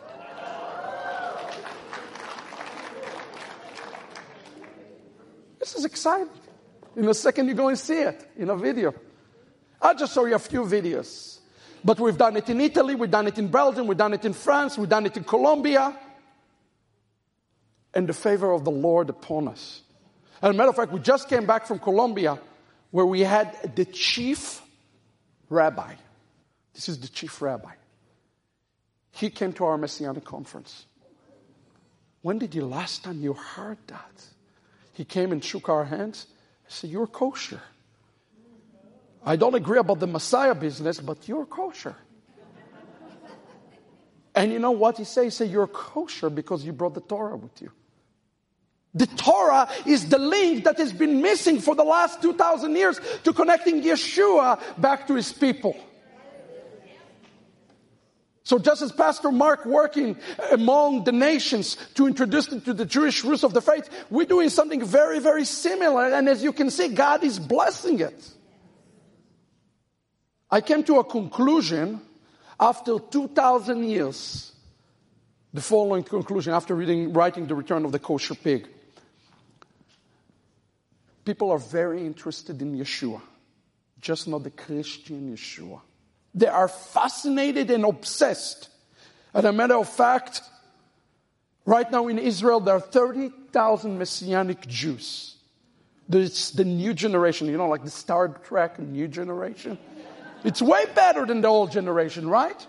This is exciting. In a second, you're going to see it in a video. I'll just show you a few videos. But we've done it in Italy, we've done it in Belgium, we've done it in France, we've done it in Colombia. And the favor of the Lord upon us. As a matter of fact, we just came back from Colombia, where we had the chief rabbi. This is the chief rabbi. He came to our Messianic conference. When did you last time you heard that? He came and shook our hands. I said, you're kosher. I don't agree about the Messiah business, but you're kosher. And you know what he said? He said, you're kosher because you brought the Torah with you. The Torah is the link that has been missing for the last 2,000 years to connecting Yeshua back to his people. So just as Pastor Mark working among the nations to introduce them to the Jewish roots of the faith, we're doing something very, very similar. And as you can see, God is blessing it. I came to a conclusion after 2,000 years. The following conclusion after writing The Return of the Kosher Pig. People are very interested in Yeshua, just not the Christian Yeshua. They are fascinated and obsessed. As a matter of fact, right now in Israel, there are 30,000 Messianic Jews. There's the new generation, like the Star Trek new generation. It's way better than the old generation, right?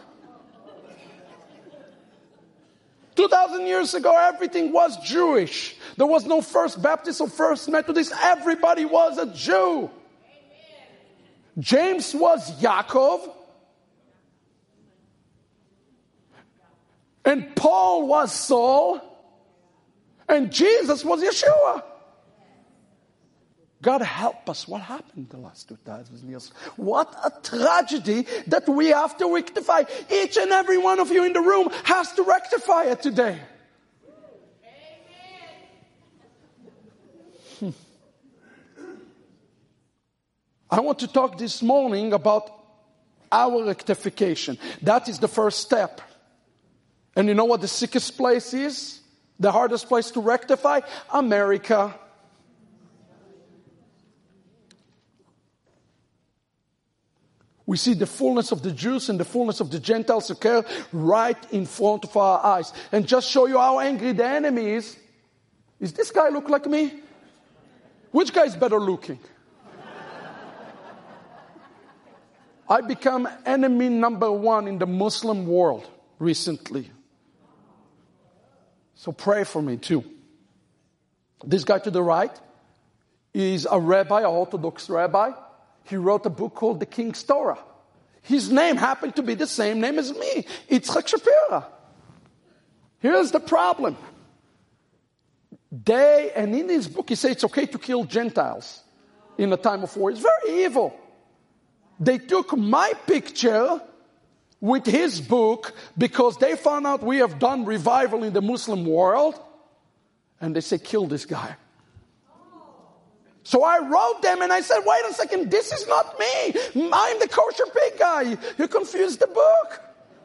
2,000 years ago, everything was Jewish. There was no First Baptist or First Methodist. Everybody was a Jew. James was Yaakov. And Paul was Saul. And Jesus was Yeshua. God help us. What happened the last 2,000 years? What a tragedy that we have to rectify. Each and every one of you in the room has to rectify it today. I want to talk this morning about our rectification. That is the first step. And you know what the sickest place is? The hardest place to rectify? America. We see the fullness of the Jews and the fullness of the Gentiles occur right in front of our eyes. And just show you how angry the enemy is. Does this guy look like me? Which guy is better looking? I become enemy number one in the Muslim world recently. So pray for me too. This guy to the right, is a rabbi, an Orthodox rabbi. He wrote a book called The King's Torah. His name happened to be the same name as me, Yitzchak Shapira. Here's the problem. And in his book he says it's okay to kill Gentiles in a time of war. It's very evil. They took my picture with his book because they found out we have done revival in the Muslim world, and they say, kill this guy. So I wrote them and I said, wait a second, this is not me. I'm the kosher pig guy. You confused the book.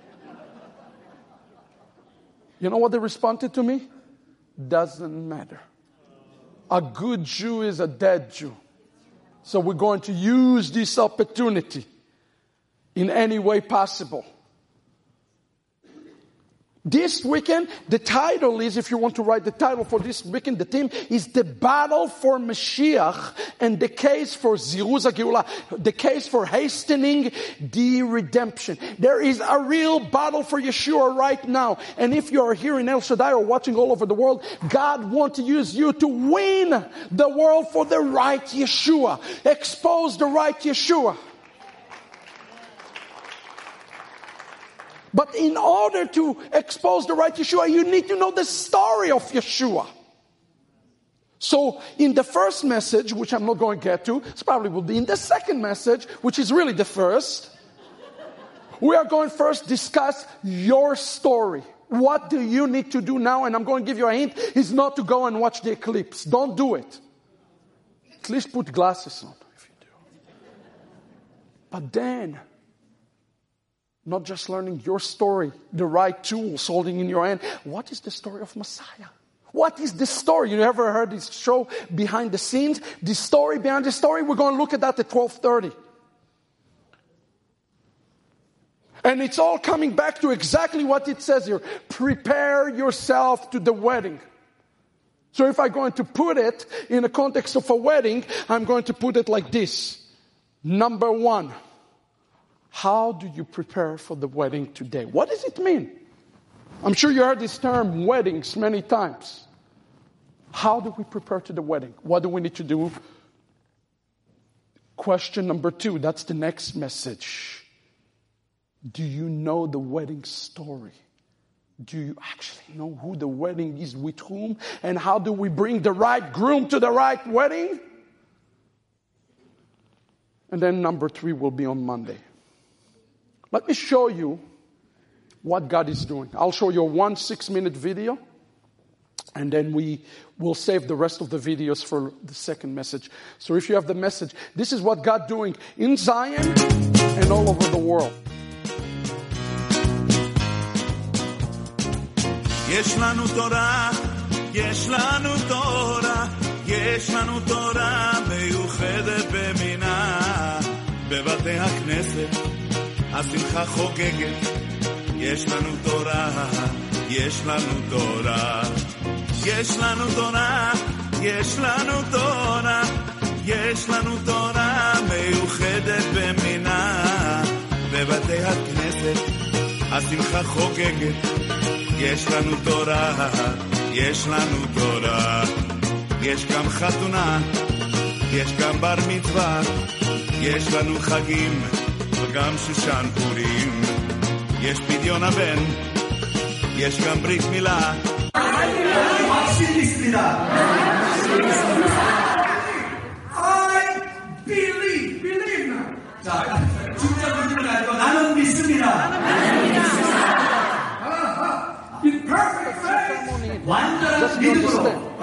You know what they responded to me? Doesn't matter. A good Jew is a dead Jew. So we're going to use this opportunity in any way possible. This weekend, the title is, if you want to write the title for this weekend, the theme is The Battle for Mashiach and the case for Ziruz HaGeulah, the case for hastening the redemption. There is a real battle for Yeshua right now. And if you are here in El Shaddai or watching all over the world, God wants to use you to win the world for the right Yeshua. Expose the right Yeshua. But in order to expose the right Yeshua, you need to know the story of Yeshua. So in the first message, which I'm not going to get to, it probably will be in the second message, which is really the first. We are going first discuss your story. What do you need to do now? And I'm going to give you a hint, is not to go and watch the eclipse. Don't do it. At least put glasses on if you do. But then, not just learning your story, the right tools holding in your hand. What is the story of Messiah? What is the story? You ever heard this show, Behind the Scenes? The story behind the story, we're going to look at that at 12:30. And it's all coming back to exactly what it says here. Prepare yourself to the wedding. So if I'm going to put it in the context of a wedding, I'm going to put it like this. Number one. How do you prepare for the wedding today? What does it mean? I'm sure you heard this term, weddings, many times. How do we prepare to the wedding? What do we need to do? Question number 2, that's the next message. Do you know the wedding story? Do you actually know who the wedding is, with whom? And how do we bring the right groom to the right wedding? And then number 3 will be on Monday. Let me show you what God is doing. I'll show you a 6-minute video, and then we will save the rest of the videos for the second message. So if you have the message, this is what God doing in Zion and all over the world. יש לנו תורה, יש לנו תורה, יש לנו תורה מיוחדת במינה, בבתי הכנסת השמחה חוגגת, יש לנו תורה, יש לנו תורה, יש לנו תורה, יש לנו תורה, יש לנו תורה מיוחדת במינה, בבתי הכנסת השמחה חוגגת, יש לנו תורה, יש לנו תורה, יש גם חתונה, יש גם בר מצווה, יש לנו חגים וגם שושן פורים, יש פדיון הבן, יש גם ברית מילה. I believe now. 자, 진짜 믿음을 알고 나는 믿습니다. In perfect faith, 완전한 믿음으로,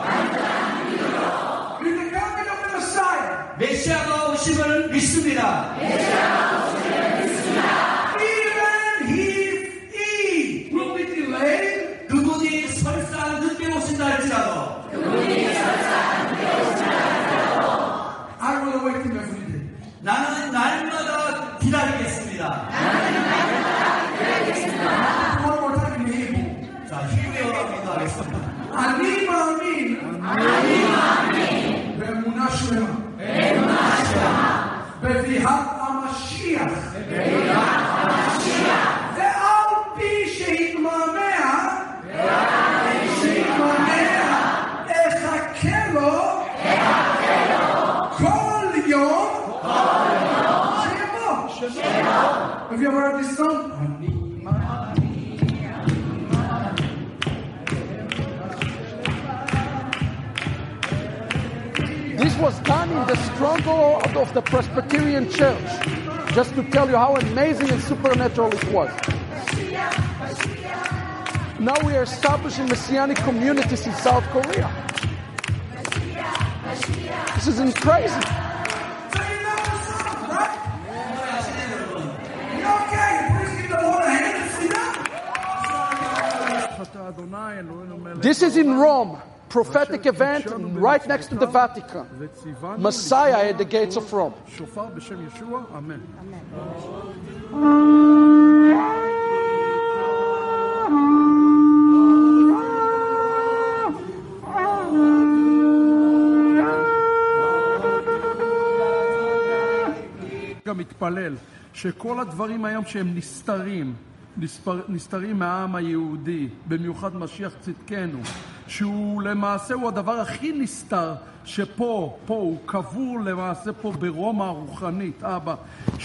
in the coming of the Messiah, 메시아가 오심을 믿습니다. Even if he will be delayed, 그분이 설사 늦게 오신다 할지라도, I will await him every day. 나는 날마다 기다리겠습니다. אני מאמין באמונה שלמה בביאת המשיח ואל פי שיתמהמה אחכה לו Have you ever heard this song? This was done in the stronghold of the Presbyterian Church, just to tell you how amazing and supernatural it was. Now we are establishing Messianic communities in South Korea. This isn't crazy. This is in Rome, prophetic event right next to the Vatican. Messiah at the gates of Rome. גם מתפלל שכל הדברים היום שהם נסתרים מהעם היהודי, במיוחד משיח צדקנו, שהוא למעשה הוא הדבר הכי נסתר, שפה הוא קבור למעשה פה ברומא הרוחנית, אבא,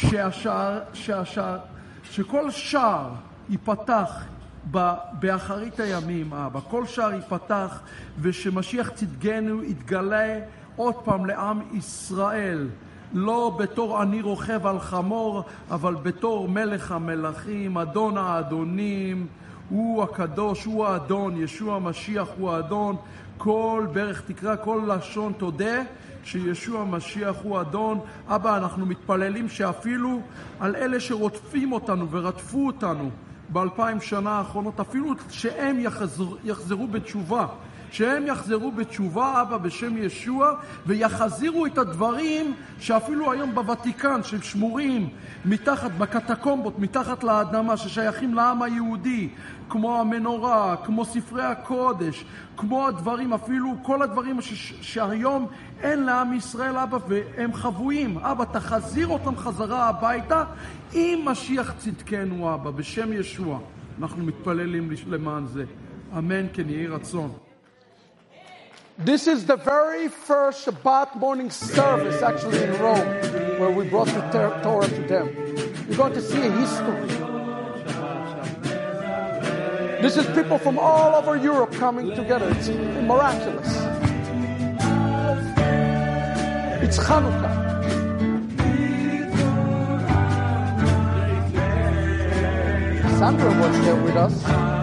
שכל שער ייפתח באחרית הימים, אבא, כל שער ייפתח ושמשיח צדקנו יתגלה עוד פעם לעם ישראל, לא בתור אני רוכב על חמור, אבל בתור מלך המלכים, אדון האדונים, הוא הקדוש, הוא האדון, ישוע המשיח הוא האדון, כל ברך תקרא, כל לשון תודה שישוע המשיח הוא אדון. אבא, אנחנו מתפללים שאפילו על אלה שרודפים אותנו ורדפו אותנו ב2000 שנה האחרונות, אפילו שהם יחזרו בתשובה, שהם יחזרו בתשובה, אבא, בשם ישוע, ויחזירו את הדברים שאפילו היום בוותיקן, שהם שמורים מתחת, בקטקומבות, מתחת לאדמה, ששייכים לעם היהודי, כמו המנורה, כמו ספרי הקודש, כמו הדברים, אפילו כל הדברים שהיום אין לעם ישראל, אבא, והם חבויים. אבא, תחזיר אותם חזרה הביתה עם משיח צדקנו, אבא, בשם ישוע. אנחנו מתפללים למען זה. אמן, כן יהי רצון. This is the very first Shabbat morning service actually in Rome, where we brought the Torah to them. You're going to see a history. This is people from all over Europe coming together. It's miraculous. It's Hanukkah. Sandra was there with us.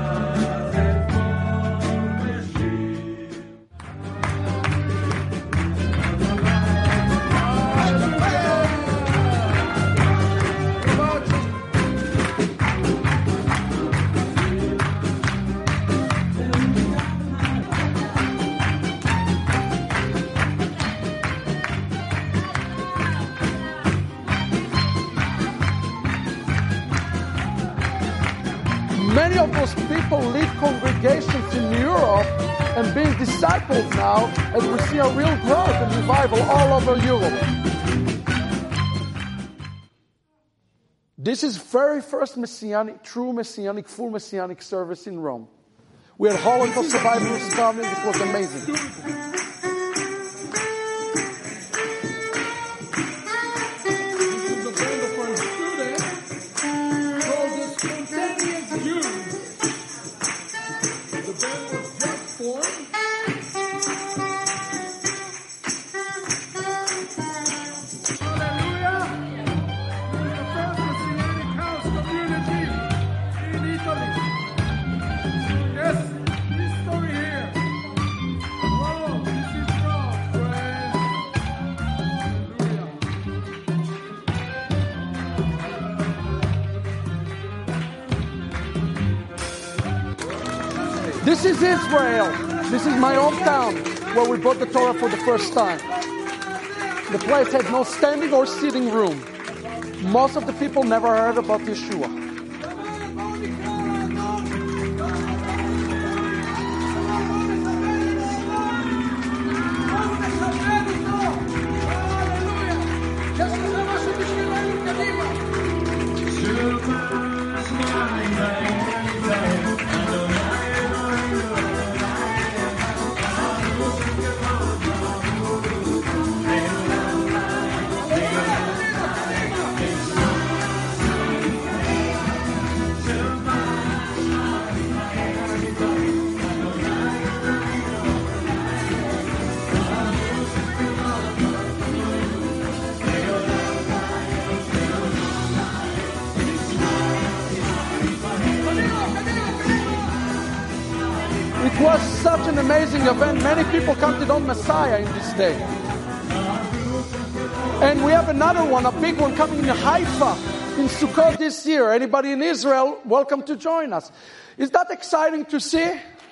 Many of those people lead congregations in Europe and being discipled now, as we see a real growth and revival all over Europe. This is very first Messianic, true Messianic, full Messianic service in Rome. We had Holocaust survivors coming. It was amazing. This is Israel. This is my hometown where we brought the Torah for the first time. The place had no standing or sitting room. Most of the people never heard about Yeshua. was such an amazing event. Many people counted on Messiah in this day. And we have another one, a big one coming in Haifa in Sukkot this year. Anybody in Israel, welcome to join us. Is that exciting to see?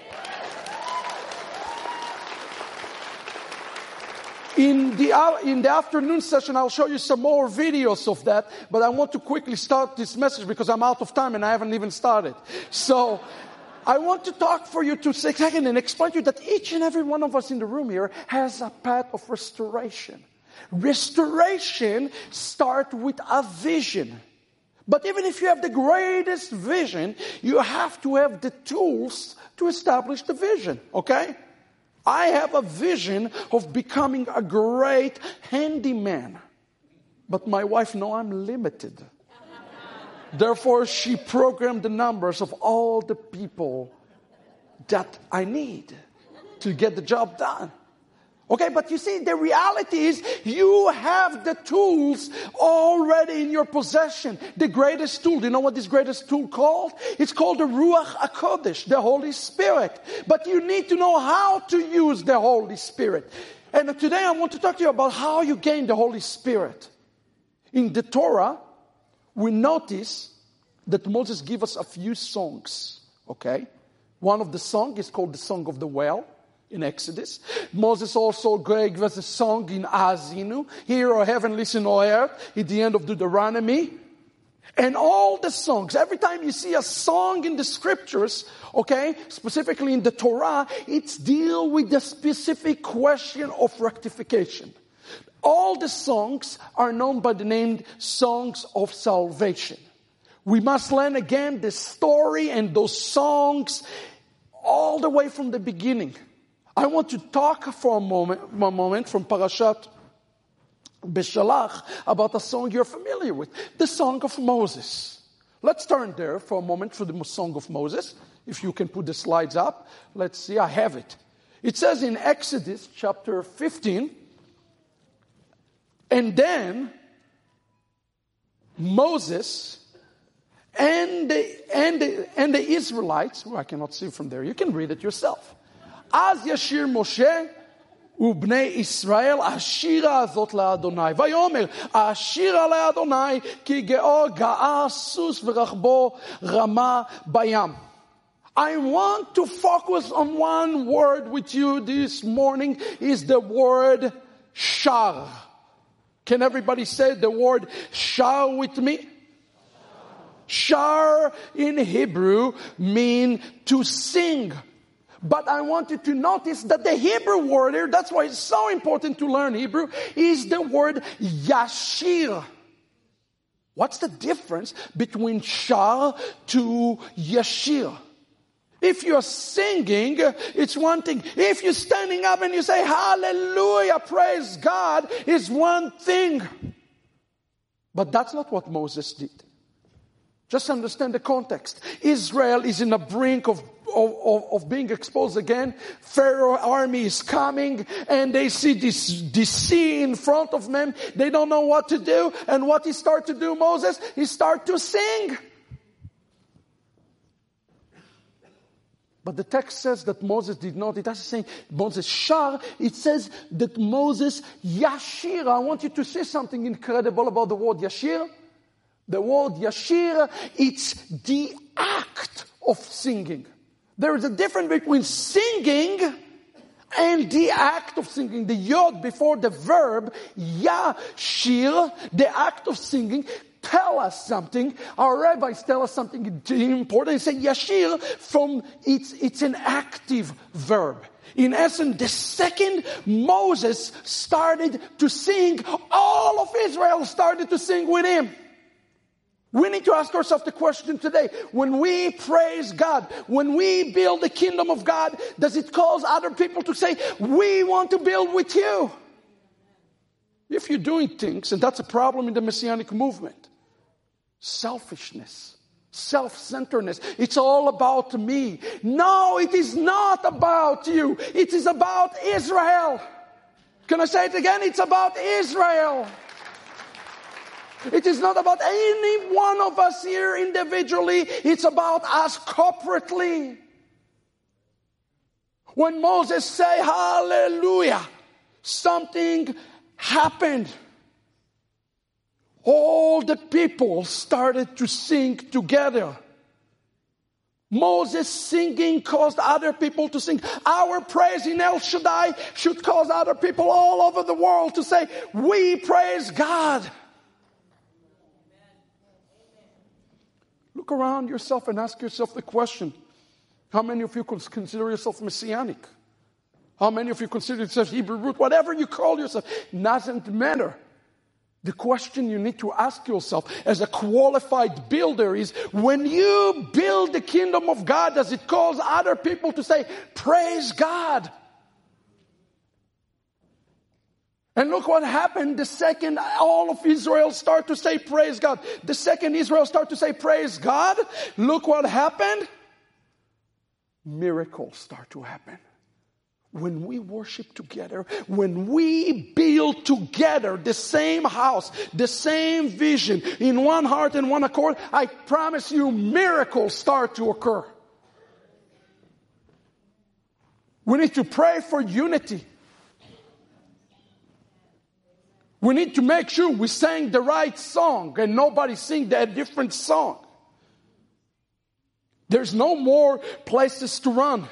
In the afternoon session, I'll show you some more videos of that, but I want to quickly start this message because I'm out of time and I haven't even started. So, I want to talk for you to a second and explain to you that each and every one of us in the room here has a path of restoration. Restoration starts with a vision. But even if you have the greatest vision, you have to have the tools to establish the vision, okay? I have a vision of becoming a great handyman. But my wife knows I'm limited. Therefore, she programmed the numbers of all the people that I need to get the job done. Okay, but you see, the reality is you have the tools already in your possession. The greatest tool, do you know what this greatest tool called? It's called the Ruach HaKodesh, the Holy Spirit. But you need to know how to use the Holy Spirit. And today I want to talk to you about how you gain the Holy Spirit. In the Torah, we notice that Moses gave us a few songs, okay? One of the songs is called the Song of the Well. In Exodus. Moses also gave us a song in Azinu. Hear, O heaven, listen, O earth. At the end of Deuteronomy. And all the songs, every time you see a song in the scriptures, okay, specifically in the Torah, it's deal with the specific question of rectification. All the songs are known by the name Songs of Salvation. We must learn again the story and those songs all the way from the beginning. I want to talk for a moment from Parashat Beshalach about a song you're familiar with, the Song of Moses. Let's turn there for a moment for the Song of Moses. If you can put the slides up. Let's see, I have it. It says in Exodus chapter 15, and then Moses and the Israelites, I cannot see from there, you can read it yourself. אז ישיר משה ובני ישראל השירה הזאת לאדוני. ויאמר השירה לאדוני כי גאו גאה סוס ורכבו רמה בים. I want to focus on one word with you this morning is the word shar. Can everybody say the word shar with me? Shar in Hebrew means to sing. But I want you to notice that the Hebrew word here, that's why it's so important to learn Hebrew, is the word yashir. What's the difference between shar to yashir? If you're singing, it's one thing. If you're standing up and you say, hallelujah, praise God, is one thing. But that's not what Moses did. Just understand the context. Israel is in the brink of being exposed again. Pharaoh army is coming and they see this sea in front of them. They don't know what to do. And what he start to do, Moses? He start to sing. But the text says that Moses did not. It doesn't say Moses shar. It says that Moses yashir. I want you to say something incredible about the word yashir. The word yashir, it's the act of singing. There is a difference between singing and the act of singing. The yod before the verb, yashir, the act of singing, tell us something. Our rabbis tell us something important. They say yashir from, it's an active verb. In essence, the second Moses started to sing, all of Israel started to sing with him. We need to ask ourselves the question today. When we praise God, when we build the kingdom of God, does it cause other people to say, we want to build with you? If you're doing things, and that's a problem in the Messianic movement, selfishness, self-centeredness, it's all about me. No, it is not about you. It is about Israel. Can I say it again? It's about Israel. It is not about any one of us here individually. It's about us corporately. When Moses say hallelujah, something happened. All the people started to sing together. Moses singing caused other people to sing. Our praise in El Shaddai should cause other people all over the world to say, we praise God. Look around yourself and ask yourself the question, how many of you consider yourself Messianic? How many of you consider yourself Hebrew root? Whatever you call yourself, doesn't matter. The question you need to ask yourself as a qualified builder is, when you build the kingdom of God, does it cause other people to say, praise God? And look what happened the second all of Israel start to say, praise God. The second Israel start to say, praise God, look what happened. Miracles start to happen. When we worship together, when we build together the same house, the same vision, in one heart and one accord, I promise you miracles start to occur. We need to pray for unity. We need to make sure we sang the right song and nobody sing a different song. There's no more places to run.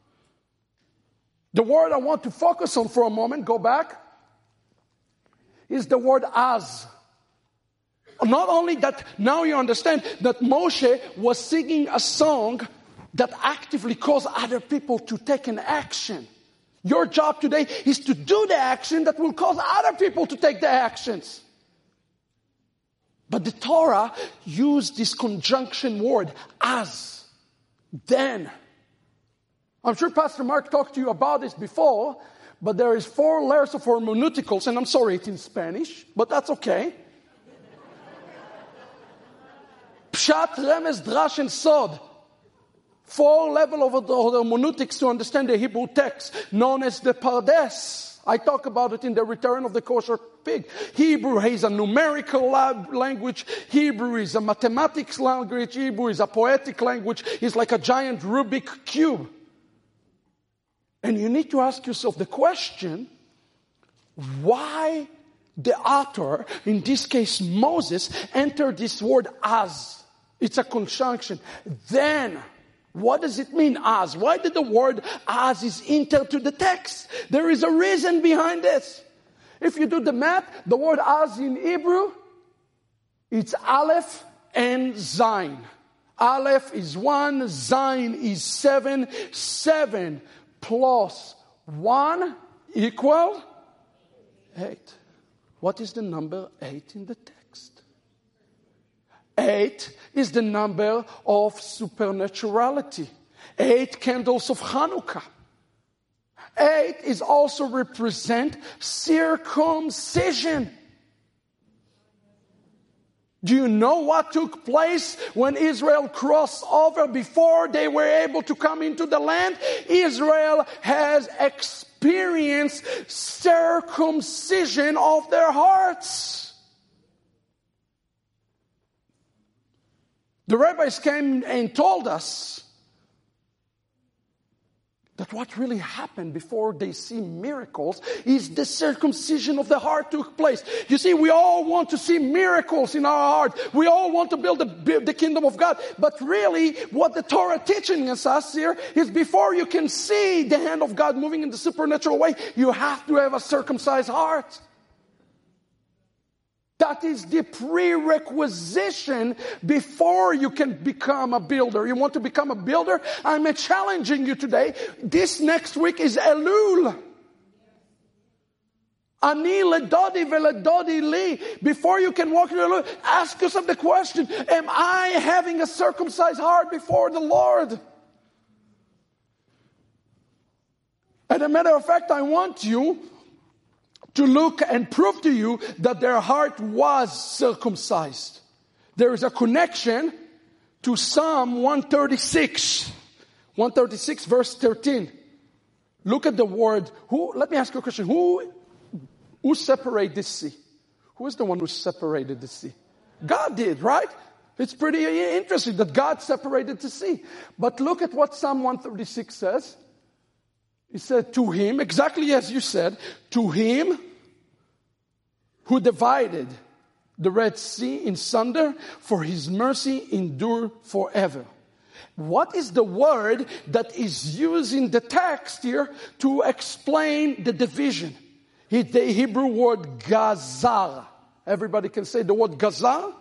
The word I want to focus on for a moment, go back, is the word as. Not only that, now you understand that Moshe was singing a song that actively caused other people to take an action. Your job today is to do the action that will cause other people to take the actions. But the Torah used this conjunction word, as, then. I'm sure Pastor Mark talked to you about this before, but there is 4 layers of hermeneuticals, and I'm sorry it's in Spanish, but that's okay. Pshat, Remez, Drash, and Sod. 4 levels of the hermeneutics to understand the Hebrew text, known as the Pardes. I talk about it in the Return of the Kosher Pig. Hebrew is a numerical language. Hebrew is a mathematics language. Hebrew is a poetic language. It's like a giant Rubik cube. And you need to ask yourself the question, why the author, in this case Moses, entered this word as? It's a conjunction. Then, what does it mean as? Why did the word as is entered to the text? There is a reason behind this. If you do the math, the word as in Hebrew, it's Aleph and Zayin. Aleph is 1, Zayin is 7. 7 plus 1 equal 8. What is the number 8 in the text? 8 is the number of supernaturality. 8 candles of Hanukkah. 8 is also represent circumcision. Do you know what took place when Israel crossed over before they were able to come into the land? Israel has experienced circumcision of their hearts. The rabbis came and told us that what really happened before they see miracles is the circumcision of the heart took place. You see, we all want to see miracles in our heart. We all want to build the kingdom of God. But really, what the Torah teaching us here is before you can see the hand of God moving in the supernatural way, you have to have a circumcised heart. That is the prerequisition before you can become a builder. You want to become a builder? I'm challenging you today. This next week is Elul. Ani ledodi veledodi li. Before you can walk into Elul, ask yourself the question, am I having a circumcised heart before the Lord? As a matter of fact, I want you to look and prove to you that their heart was circumcised. There is a connection to Psalm 136. 136 verse 13. Look at the word. Let me ask you a question. Who separated the sea? Who is the one who separated the sea? God did, right? It's pretty interesting that God separated the sea. But look at what Psalm 136 says. He said, to him, exactly as you said, to him who divided the Red Sea in sunder, for his mercy endure forever. What is the word that is used in the text here to explain the division? It's the Hebrew word gazar. Everybody can say the word gazar?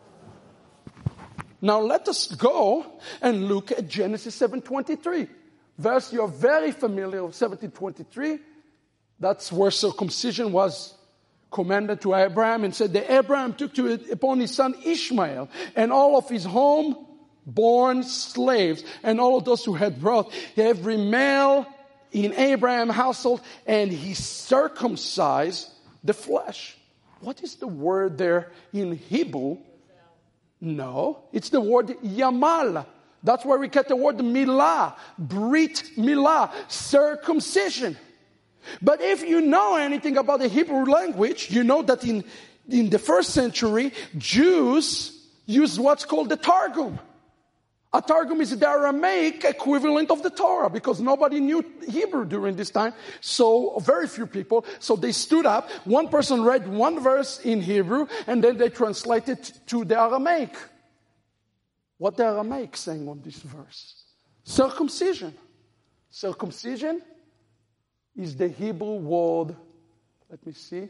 Now let us go and look at Genesis 7:23. Verse you're very familiar with 7:23. That's where circumcision was commanded to Abraham, and said that Abraham took upon his son Ishmael and all of his home-born slaves and all of those who had brought every male in Abraham's household, and he circumcised the flesh. What is the word there in Hebrew? No, it's the word yamal. That's where we get the word milah, brit milah, circumcision. But if you know anything about the Hebrew language, you know that in the first century, Jews used what's called the Targum. A Targum is the Aramaic equivalent of the Torah, because nobody knew Hebrew during this time. So very few people. So they stood up. One person read one verse in Hebrew, and then they translated to the Aramaic. What the Aramaic saying on this verse? Circumcision. Circumcision is the Hebrew word, let me see,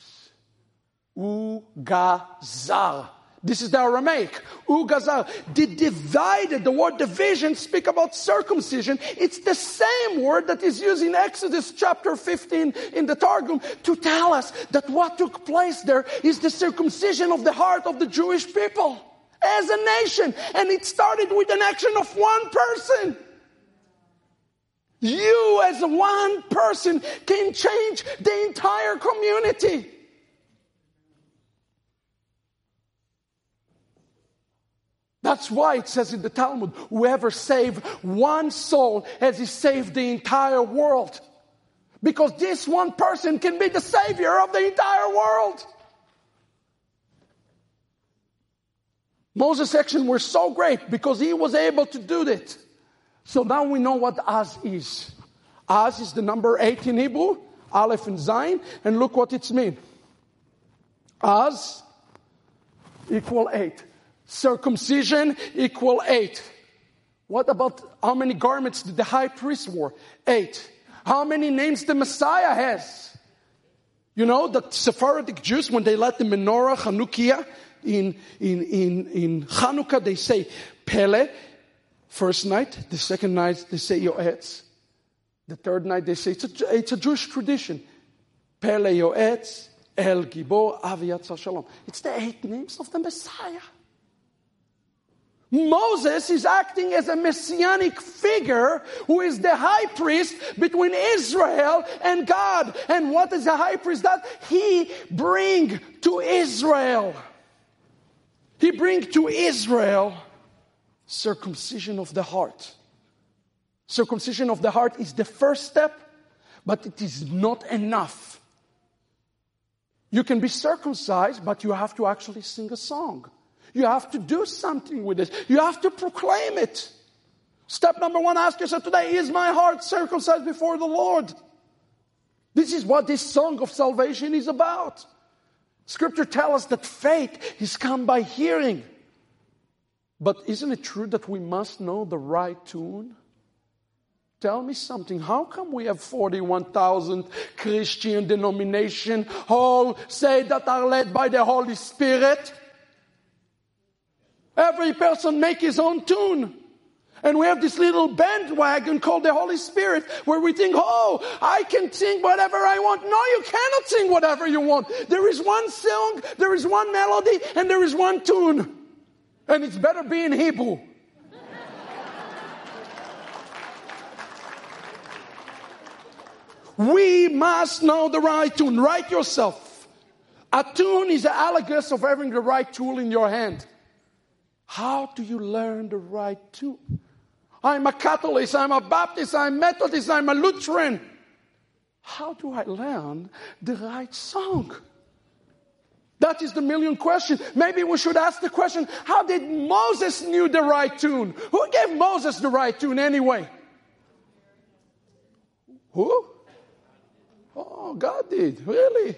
ugazar. This is the Aramaic, ugazar. The word division speak about circumcision. It's the same word that is used in Exodus chapter 15 in the Targum to tell us that what took place there is the circumcision of the heart of the Jewish people as a nation. And it started with an action of one person. You as one person can change the entire community. That's why it says in the Talmud, whoever saved one soul has he saved the entire world. Because this one person can be the savior of the entire world. Moses' actions were so great because he was able to do that. So now we know what Az is. Az is the number 8 in Hebrew, Aleph and Zayin, and look what it means. Az equal 8. Circumcision equal 8. What about how many garments did the high priest wear? 8. How many names the Messiah has? You know, the Sephardic Jews, when they light the menorah, Chanukiah, in Chanukah, they say Pele. First night, the second night, they say Yoetz. The third night, they say, it's a Jewish tradition. Pele Yoetz, El Gibor, Aviat Shalom. It's the 8 names of the Messiah. Moses is acting as a messianic figure who is the high priest between Israel and God. And what is the high priest that? He bring to Israel. He bring to Israel circumcision of the heart. Circumcision of the heart is the first step, but it is not enough. You can be circumcised, but you have to actually sing a song. You have to do something with it. You have to proclaim it. Step number 1, ask yourself today, is my heart circumcised before the Lord? This is what this song of salvation is about. Scripture tells us that faith is come by hearing. But isn't it true that we must know the right tune? Tell me something. How come we have 41,000 Christian denominations all say that are led by the Holy Spirit? Every person make his own tune. And we have this little bandwagon called the Holy Spirit where we think, oh, I can sing whatever I want. No, you cannot sing whatever you want. There is one song, there is one melody, and there is one tune. And it's better be in Hebrew. We must know the right tune. Write yourself. A tune is the allegory of having the right tool in your hand. How do you learn the right tune? I'm a Catholic, I'm a Baptist, I'm Methodist, I'm a Lutheran. How do I learn the right song? That is the million question. Maybe we should ask the question, how did Moses knew the right tune? Who gave Moses the right tune anyway? Who? Oh, God did. Really?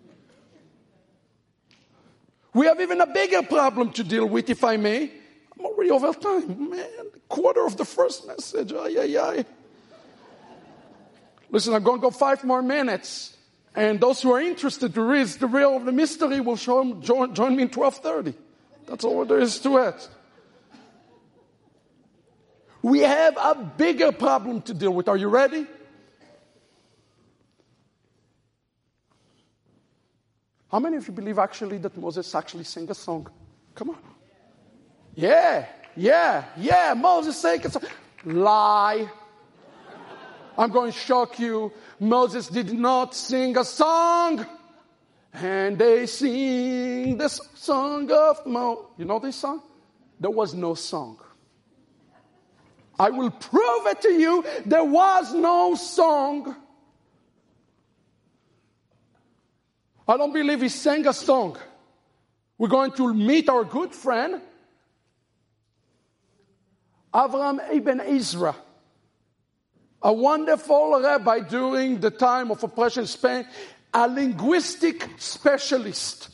We have even a bigger problem to deal with, if I may. I'm already over time. Man, quarter of the first message. Ay, ay, ay. Listen, I'm going to go 5 more minutes. And those who are interested to read the real of the mystery will join me in 12:30. That's all there is to it. We have a bigger problem to deal with. Are you ready? How many of you believe actually that Moses actually sang a song? Come on. Yeah. Moses sang a song. Lie. I'm going to shock you. Moses did not sing a song. And they sing the song of Moses. You know this song? There was no song. I will prove it to you. There was no song. I don't believe he sang a song. We're going to meet our good friend, Avraham Ibn Ezra, a wonderful rabbi during the time of oppression in Spain, a linguistic specialist.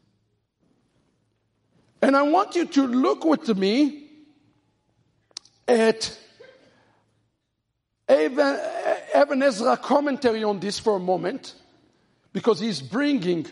And I want you to look with me at Ibn Ezra commentary on this for a moment, because he's bringing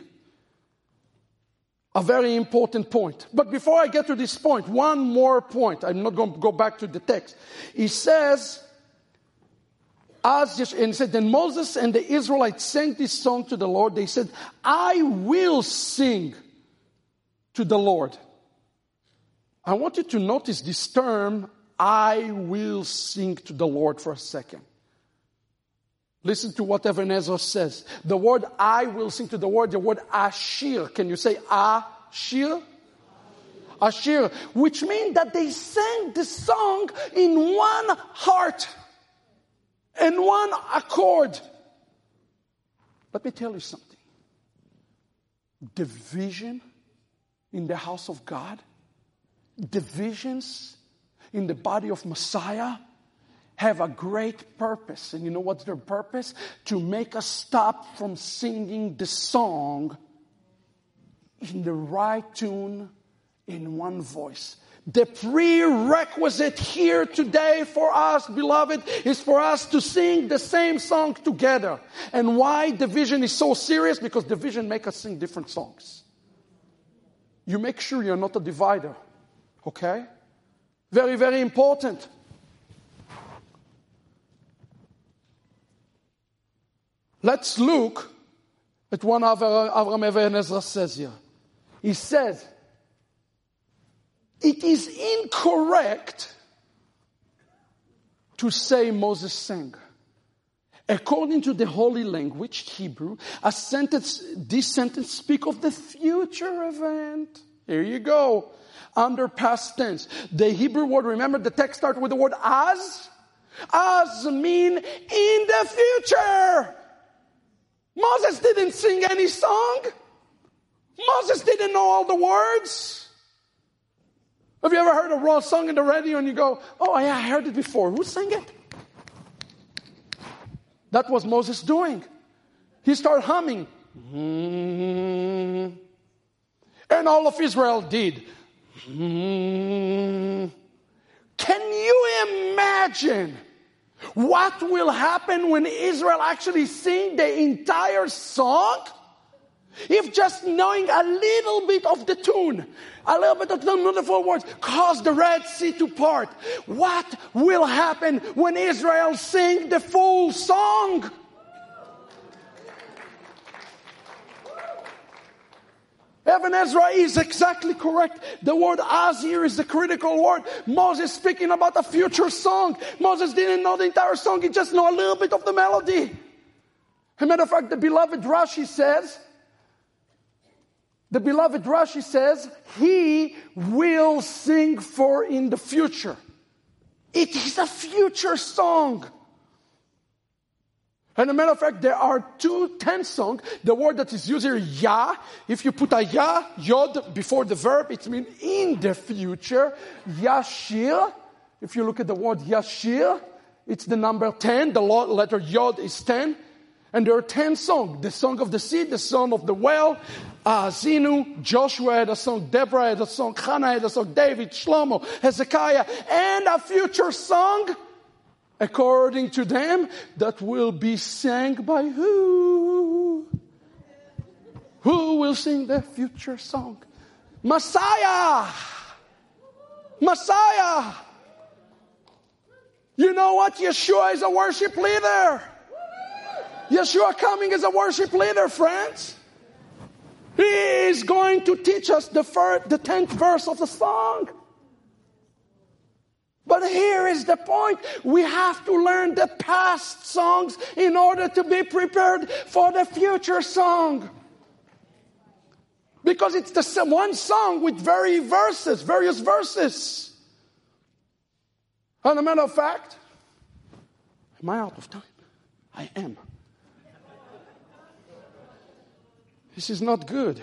a very important point. But before I get to this point, one more point. I'm not going to go back to the text. He says, and he said, then Moses and the Israelites sang this song to the Lord. They said, I will sing to the Lord. I want you to notice this term, I will sing to the Lord, for a second. Listen to what Ibn Ezra says. The word I will sing to the word ashir. Can you say ashir? Ashir. Which means that they sang the song in one heart. In one accord. Let me tell you something. Division in the house of God. Divisions in the body of Messiah have a great purpose. And you know what's their purpose? To make us stop from singing the song in the right tune, in one voice. The prerequisite here today for us, beloved, is for us to sing the same song together. And why division is so serious? Because division makes us sing different songs. You make sure you're not a divider. Okay? Very, very important. Let's look at what Avraham Ibn Ezra says here. He says, it is incorrect to say Moses sang. According to the holy language, Hebrew, this sentence speaks of the future event. Here you go. Under past tense. The Hebrew word, remember the text starts with the word as? As mean in the future. Moses didn't sing any song. Moses didn't know all the words. Have you ever heard a raw song in the radio and you go, oh yeah, I heard it before. Who sang it? That was Moses doing. He started humming. And all of Israel did. Can you imagine what will happen when Israel actually sing the entire song? If just knowing a little bit of the tune, a little bit of the beautiful words, caused the Red Sea to part. What will happen when Israel sing the full song? Ibn Ezra is exactly correct. The word as here is the critical word. Moses speaking about a future song. Moses didn't know the entire song. He just knew a little bit of the melody. As a matter of fact, the beloved Rashi says, he will sing for in the future. It is a future song. And as a matter of fact, there are 2 tense songs. The word that is used here, ya. If you put a ya, yod, before the verb, it means in the future. Yashir. If you look at the word yashir, It's the number 10. The letter Yod is 10. And there are 10 songs. The song of the sea, the song of the well, Zinu, Joshua had a song, Deborah had a song, Hannah had a song, David, Shlomo, Hezekiah, and a future song, according to them, that will be sang by who? Who will sing the future song? Messiah! Messiah! You know what? Yeshua is a worship leader. Yeshua coming as a worship leader, friends. He is going to teach us the 10th verse of the song. But here is the point. We have to learn the past songs in order to be prepared for the future song. Because it's the one song with various verses. And a matter of fact, am I out of time? I am. This is not good.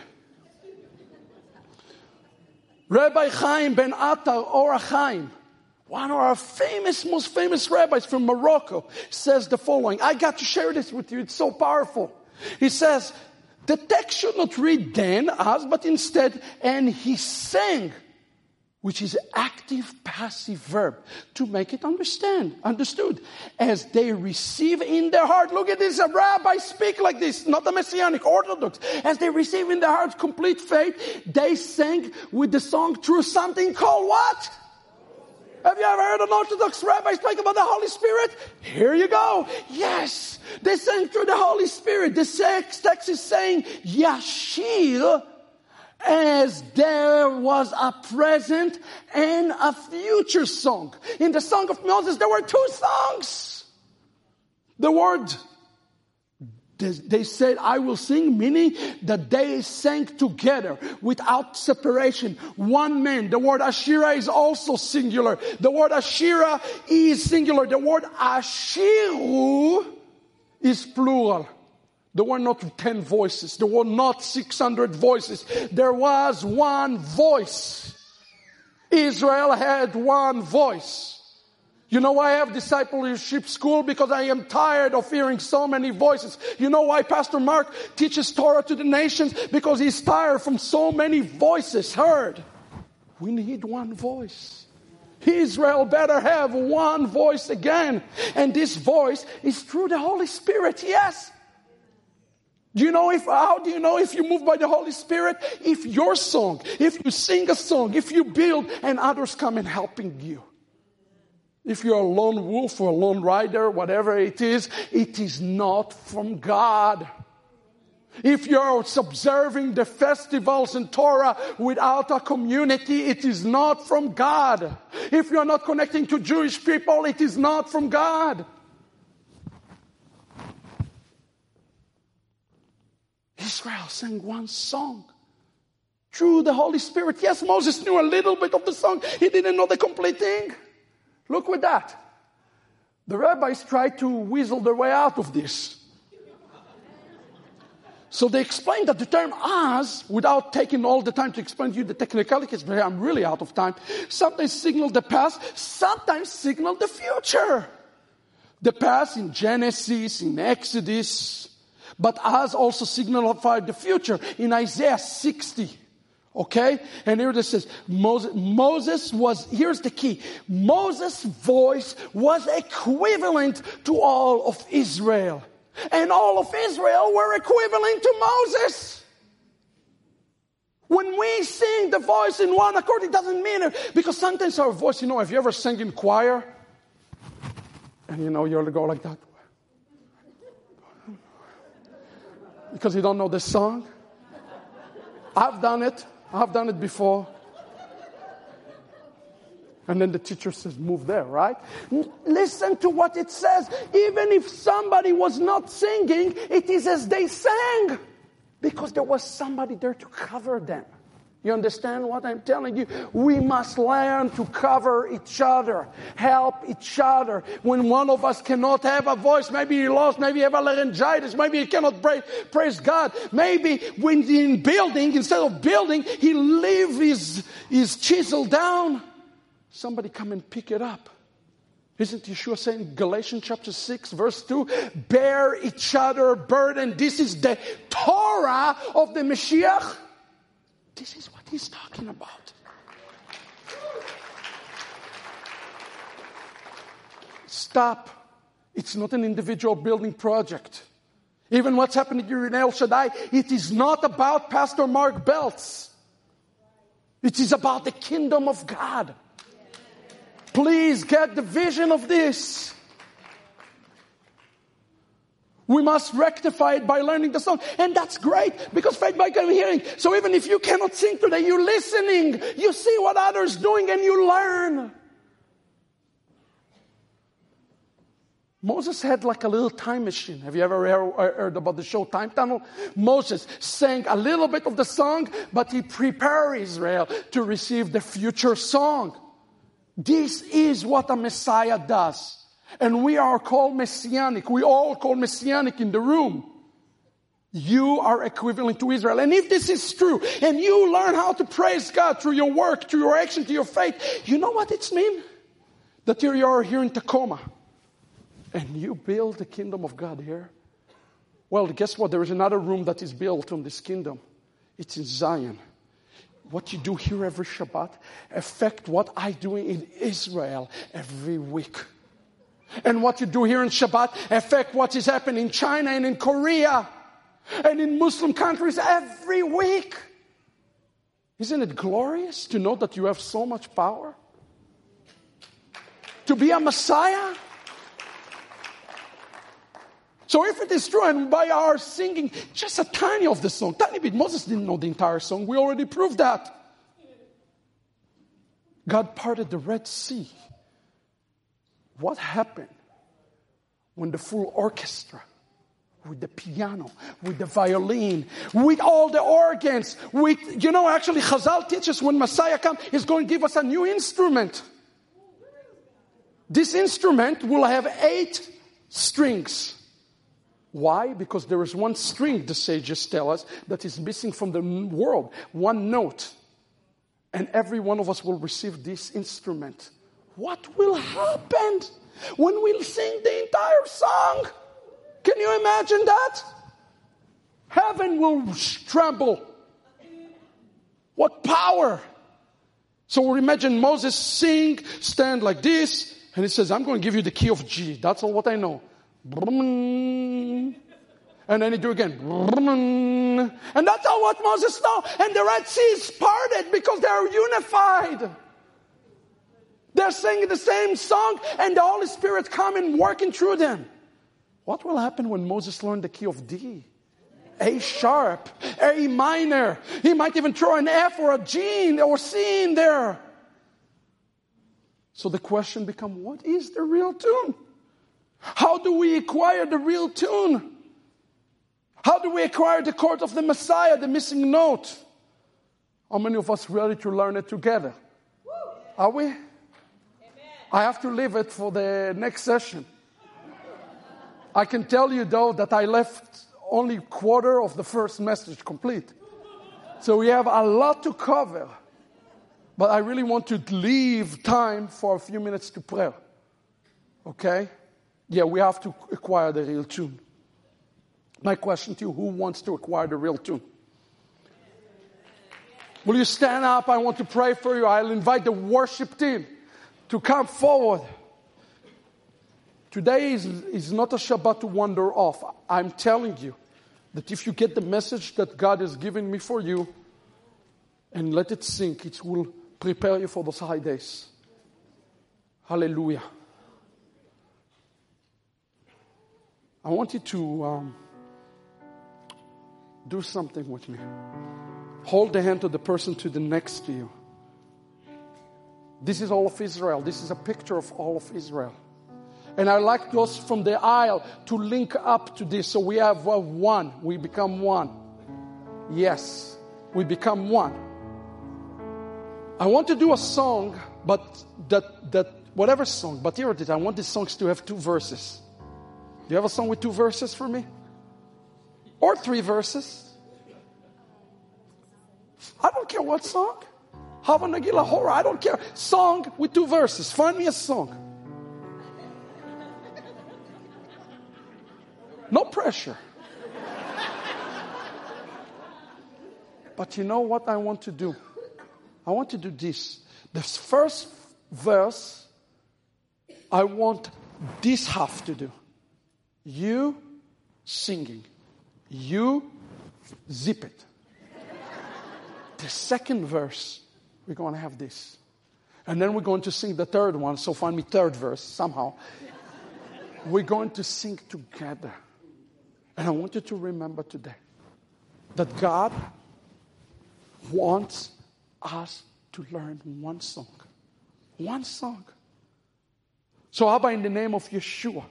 Rabbi Chaim ben Attar Or HaChaim, one of our most famous rabbis from Morocco, says the following. I got to share this with you. It's so powerful. He says, the text should not read then, as, but instead, and he sang, which is active passive verb, to make it understood. As they receive in their heart, look at this, a rabbi speak like this, not a Messianic, Orthodox. As they receive in their hearts complete faith, they sang with the song through something called what? Have you ever heard an Orthodox rabbi speak about the Holy Spirit? Here you go. Yes, they sang through the Holy Spirit. The text is saying, Yashir, as there was a present and a future song. In the Song of Moses, there were 2 songs. The word, they said, I will sing, meaning that they sang together without separation. One man. The word Ashira is also singular. The word Ashira is singular. The word Ashiru is plural. There were not 10 voices. There were not 600 voices. There was one voice. Israel had one voice. You know why I have discipleship school? Because I am tired of hearing so many voices. You know why Pastor Mark teaches Torah to the nations? Because he's tired from so many voices heard. We need one voice. Israel better have one voice again. And this voice is through the Holy Spirit. Yes. How do you know if you move by the Holy Spirit? If your song, if you sing a song, if you build and others come and helping you. If you're a lone wolf or a lone rider, whatever it is not from God. If you're observing the festivals in Torah without a community, it is not from God. If you're not connecting to Jewish people, it is not from God. Israel sang one song through the Holy Spirit. Yes, Moses knew a little bit of the song. He didn't know the complete thing. Look with that. The rabbis tried to weasel their way out of this. So they explained that the term as, without taking all the time to explain to you the technicalities, but I'm really out of time, sometimes signal the past, sometimes signal the future. The past in Genesis, in Exodus, but as also signified the future in Isaiah 60. Okay? And here it says, Moses was, here's the key. Moses' voice was equivalent to all of Israel. And all of Israel were equivalent to Moses. When we sing the voice in one accord, it doesn't mean it. Because sometimes our voice, have you ever sang in choir? And you'll go like that. Because you don't know the song. I've done it. I've done it before. And then the teacher says, move there, right? Listen to what it says. Even if somebody was not singing, it is as they sang. Because there was somebody there to cover them. You understand what I'm telling you? We must learn to cover each other, help each other. When one of us cannot have a voice, maybe he lost, maybe he have a laryngitis, maybe he cannot praise God. Maybe when in building, instead of building, he leave his chisel down. Somebody come and pick it up Isn't Yeshua saying, Galatians chapter 6, verse 2, bear each other burden. This is the Torah of the Mashiach. This is what he's talking about. Stop. It's not an individual building project. Even what's happening here in El Shaddai, it is not about Pastor Mark Belts. It is about the kingdom of God. Please get the vision of this. We must rectify it by learning the song. And that's great, because faith by hearing. So even if you cannot sing today, you're listening. You see what others doing and you learn. Moses had like a little time machine. Have you ever heard about the show Time Tunnel? Moses sang a little bit of the song, but he prepared Israel to receive the future song. This is what a Messiah does. And we are called Messianic. We all call Messianic in the room. You are equivalent to Israel. And if this is true, and you learn how to praise God through your work, through your action, through your faith, you know what it means? That you are here in Tacoma. And you build the kingdom of God here. Well, guess what? There is another room that is built on this kingdom. It's in Zion. What you do here every Shabbat affect what I do in Israel every week. And what you do here in Shabbat affect what is happening in China and in Korea and in Muslim countries every week. Isn't it glorious to know that you have so much power? To be a Messiah? So if it is true, and by our singing just a tiny of the song, tiny bit, Moses didn't know the entire song. We already proved that. God parted the Red Sea. What happened when the full orchestra, with the piano, with the violin, with all the organs, actually Chazal teaches when Messiah comes, He's going to give us a new instrument. This instrument will have 8 strings. Why? Because there is one string, the sages tell us, that is missing from the world. One note. And every one of us will receive this instrument. What will happen when we sing the entire song? Can you imagine that? Heaven will tremble. What power! So we imagine Moses stand like this, and he says, I'm going to give you the key of G. That's all what I know. And then he do again. And that's all what Moses knows. And the Red Sea is parted because they are unified. They're singing the same song and the Holy Spirit come and working through them. What will happen when Moses learned the key of D? A sharp, A minor. He might even throw an F or a G or C in there. So the question becomes, what is the real tune? How do we acquire the real tune? How do we acquire the chord of the Messiah, the missing note? How many of us ready to learn it together? Are we? Amen. I have to leave it for the next session. I can tell you though that I left only a quarter of the first message complete. So we have a lot to cover. But I really want to leave time for a few minutes to pray. Okay? Yeah, we have to acquire the real tune. My question to you, who wants to acquire the real tune? Will you stand up? I want to pray for you. I'll invite the worship team to come forward. Today is not a Shabbat to wander off. I'm telling you that if you get the message that God has given me for you and let it sink, it will prepare you for those high days. Hallelujah. I want you to do something with me. Hold the hand of the person to the next to you. This is all of Israel. This is a picture of all of Israel. And I like those from the aisle to link up to this. So we have one. We become one. Yes, we become one. I want to do a song, but whatever song, but here it is. I want these songs to have 2 verses. Do you have a song with 2 verses for me? Or 3 verses? I don't care what song. Hava Nagila Hora, I don't care. Song with 2 verses. Find me a song. No pressure. But you know what I want to do? I want to do this. This first verse, I want this half to do. You singing. You zip it. The second verse, we're going to have this. And then we're going to sing the third one. So find me third verse somehow. We're going to sing together. And I want you to remember today that God wants us to learn one song. One song. So Abba, in the name of Yeshua,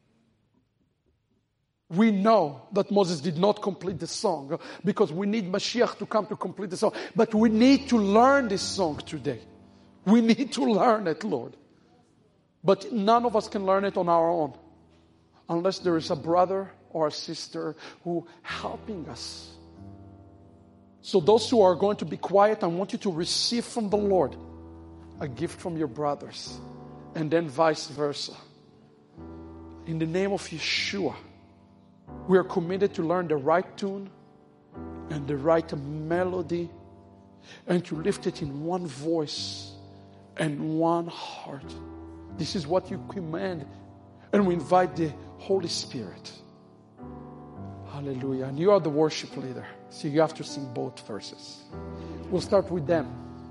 we know that Moses did not complete the song because we need Mashiach to come to complete the song. But we need to learn this song today. We need to learn it, Lord. But none of us can learn it on our own unless there is a brother or a sister who helping us. So those who are going to be quiet, I want you to receive from the Lord a gift from your brothers. And then vice versa. In the name of Yeshua, we are committed to learn the right tune and the right melody and to lift it in one voice and one heart. This is what you command. And we invite the Holy Spirit. Hallelujah. And you are the worship leader. So you have to sing both verses. We'll start with them.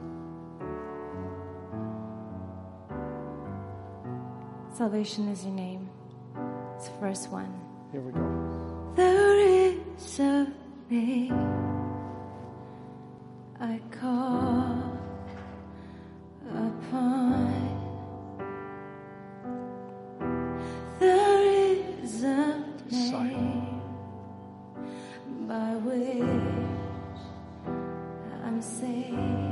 Salvation is your name. It's verse 1. Here we go. There is a name I call upon. There is a name by which I'm saved.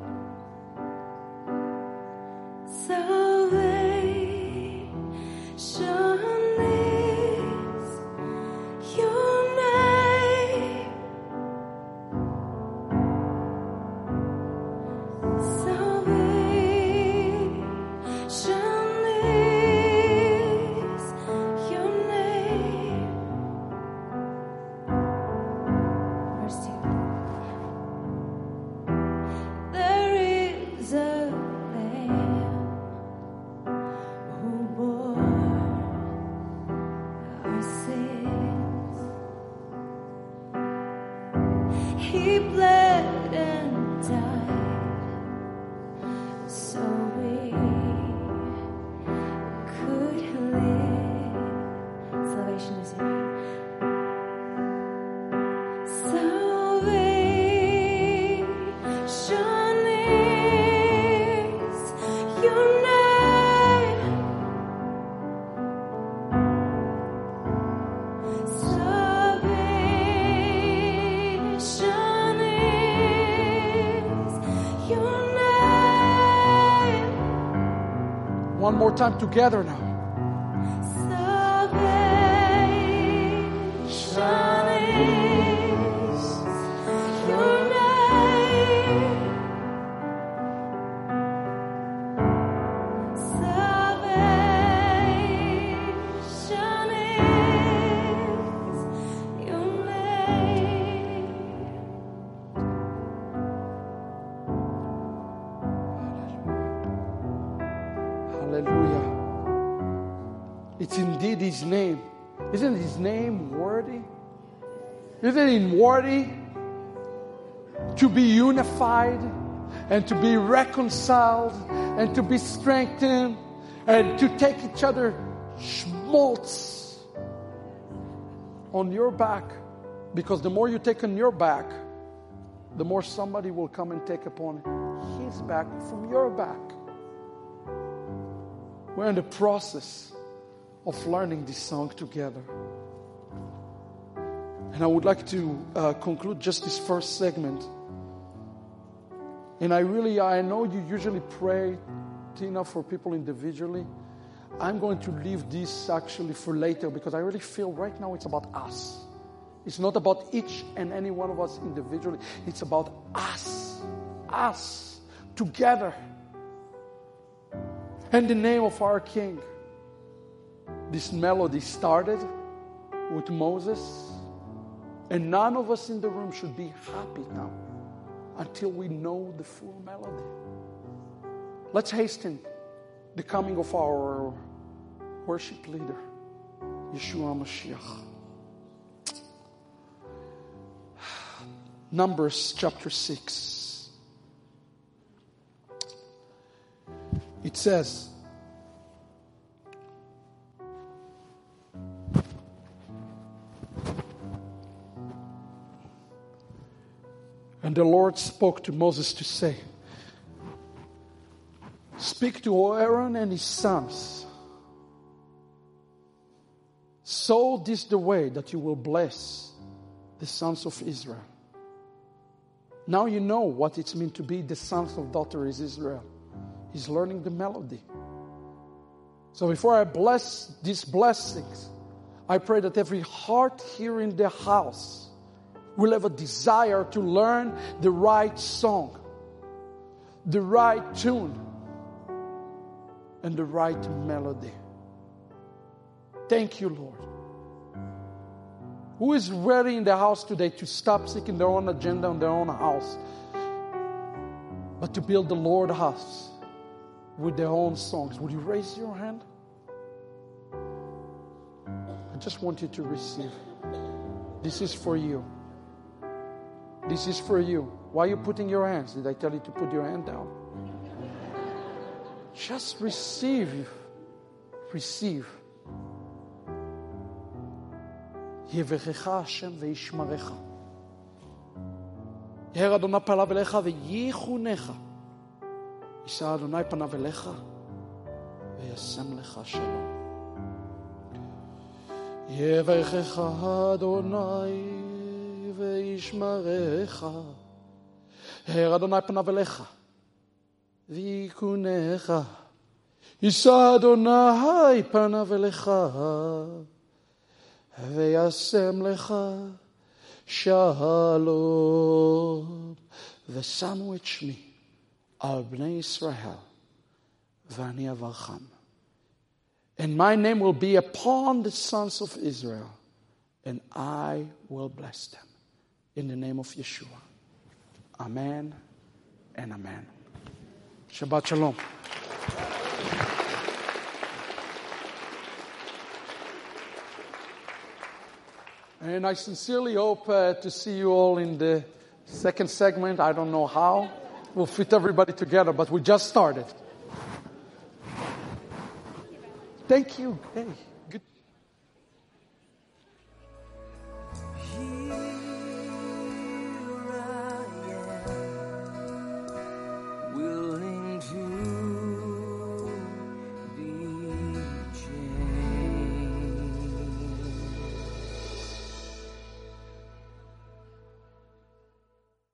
He bled and died so we could live. Salvation is in you. Salvation is your name. Salvation is your name. One more time together now. Salvation is your name. Salvation is your name. Hallelujah. It's indeed His name. Isn't His name worthy? Isn't it worthy to be unified and to be reconciled and to be strengthened and to take each other schmaltz on your back? Because the more you take on your back, the more somebody will come and take upon his back from your back. We're in the process of learning this song together. And I would like to conclude just this first segment. And I know you usually pray, Tina, for people individually. I'm going to leave this actually for later because I really feel right now it's about us. It's not about each and any one of us individually. It's about us. Us. Together. In the name of our King. This melody started with Moses. And none of us in the room should be happy now until we know the full melody. Let's hasten the coming of our worship leader, Yeshua Mashiach. Numbers chapter 6. It says, and the Lord spoke to Moses to say, speak to Aaron and his sons. So this is the way that you will bless the sons of Israel. Now you know what it means to be the sons of daughters Israel. He's learning the melody. So before I bless these blessings, I pray that every heart here in the house will have a desire to learn the right song, the right tune, and the right melody. Thank you, Lord. Who is ready in the house today to stop seeking their own agenda in their own house, but to build the Lord's house with their own songs? Would you raise your hand? I just want you to receive. This is for you. This is for you. Why are you putting your hands? Did I tell you to put your hand down? Just receive. Receive. יברכך השם וישמרך. יהר אדוני פניו אליך וייחונך. יישא אדוני פניו אליך וישם לך שלום. יברכך אדוני וישמרך. יהר אדוני פניו אליך וייחונך. יישא אדוני פניו אליך וישם לך שלום. ושמו את שמי על בני ישראל ואני אברכם. And my name will be upon the sons of Israel, and I will bless them. In the name of Yeshua. Amen and amen. Shabbat shalom. And I sincerely hope to see you all in the second segment. I don't know how we'll fit everybody together, but we just started. Thank you. Hey.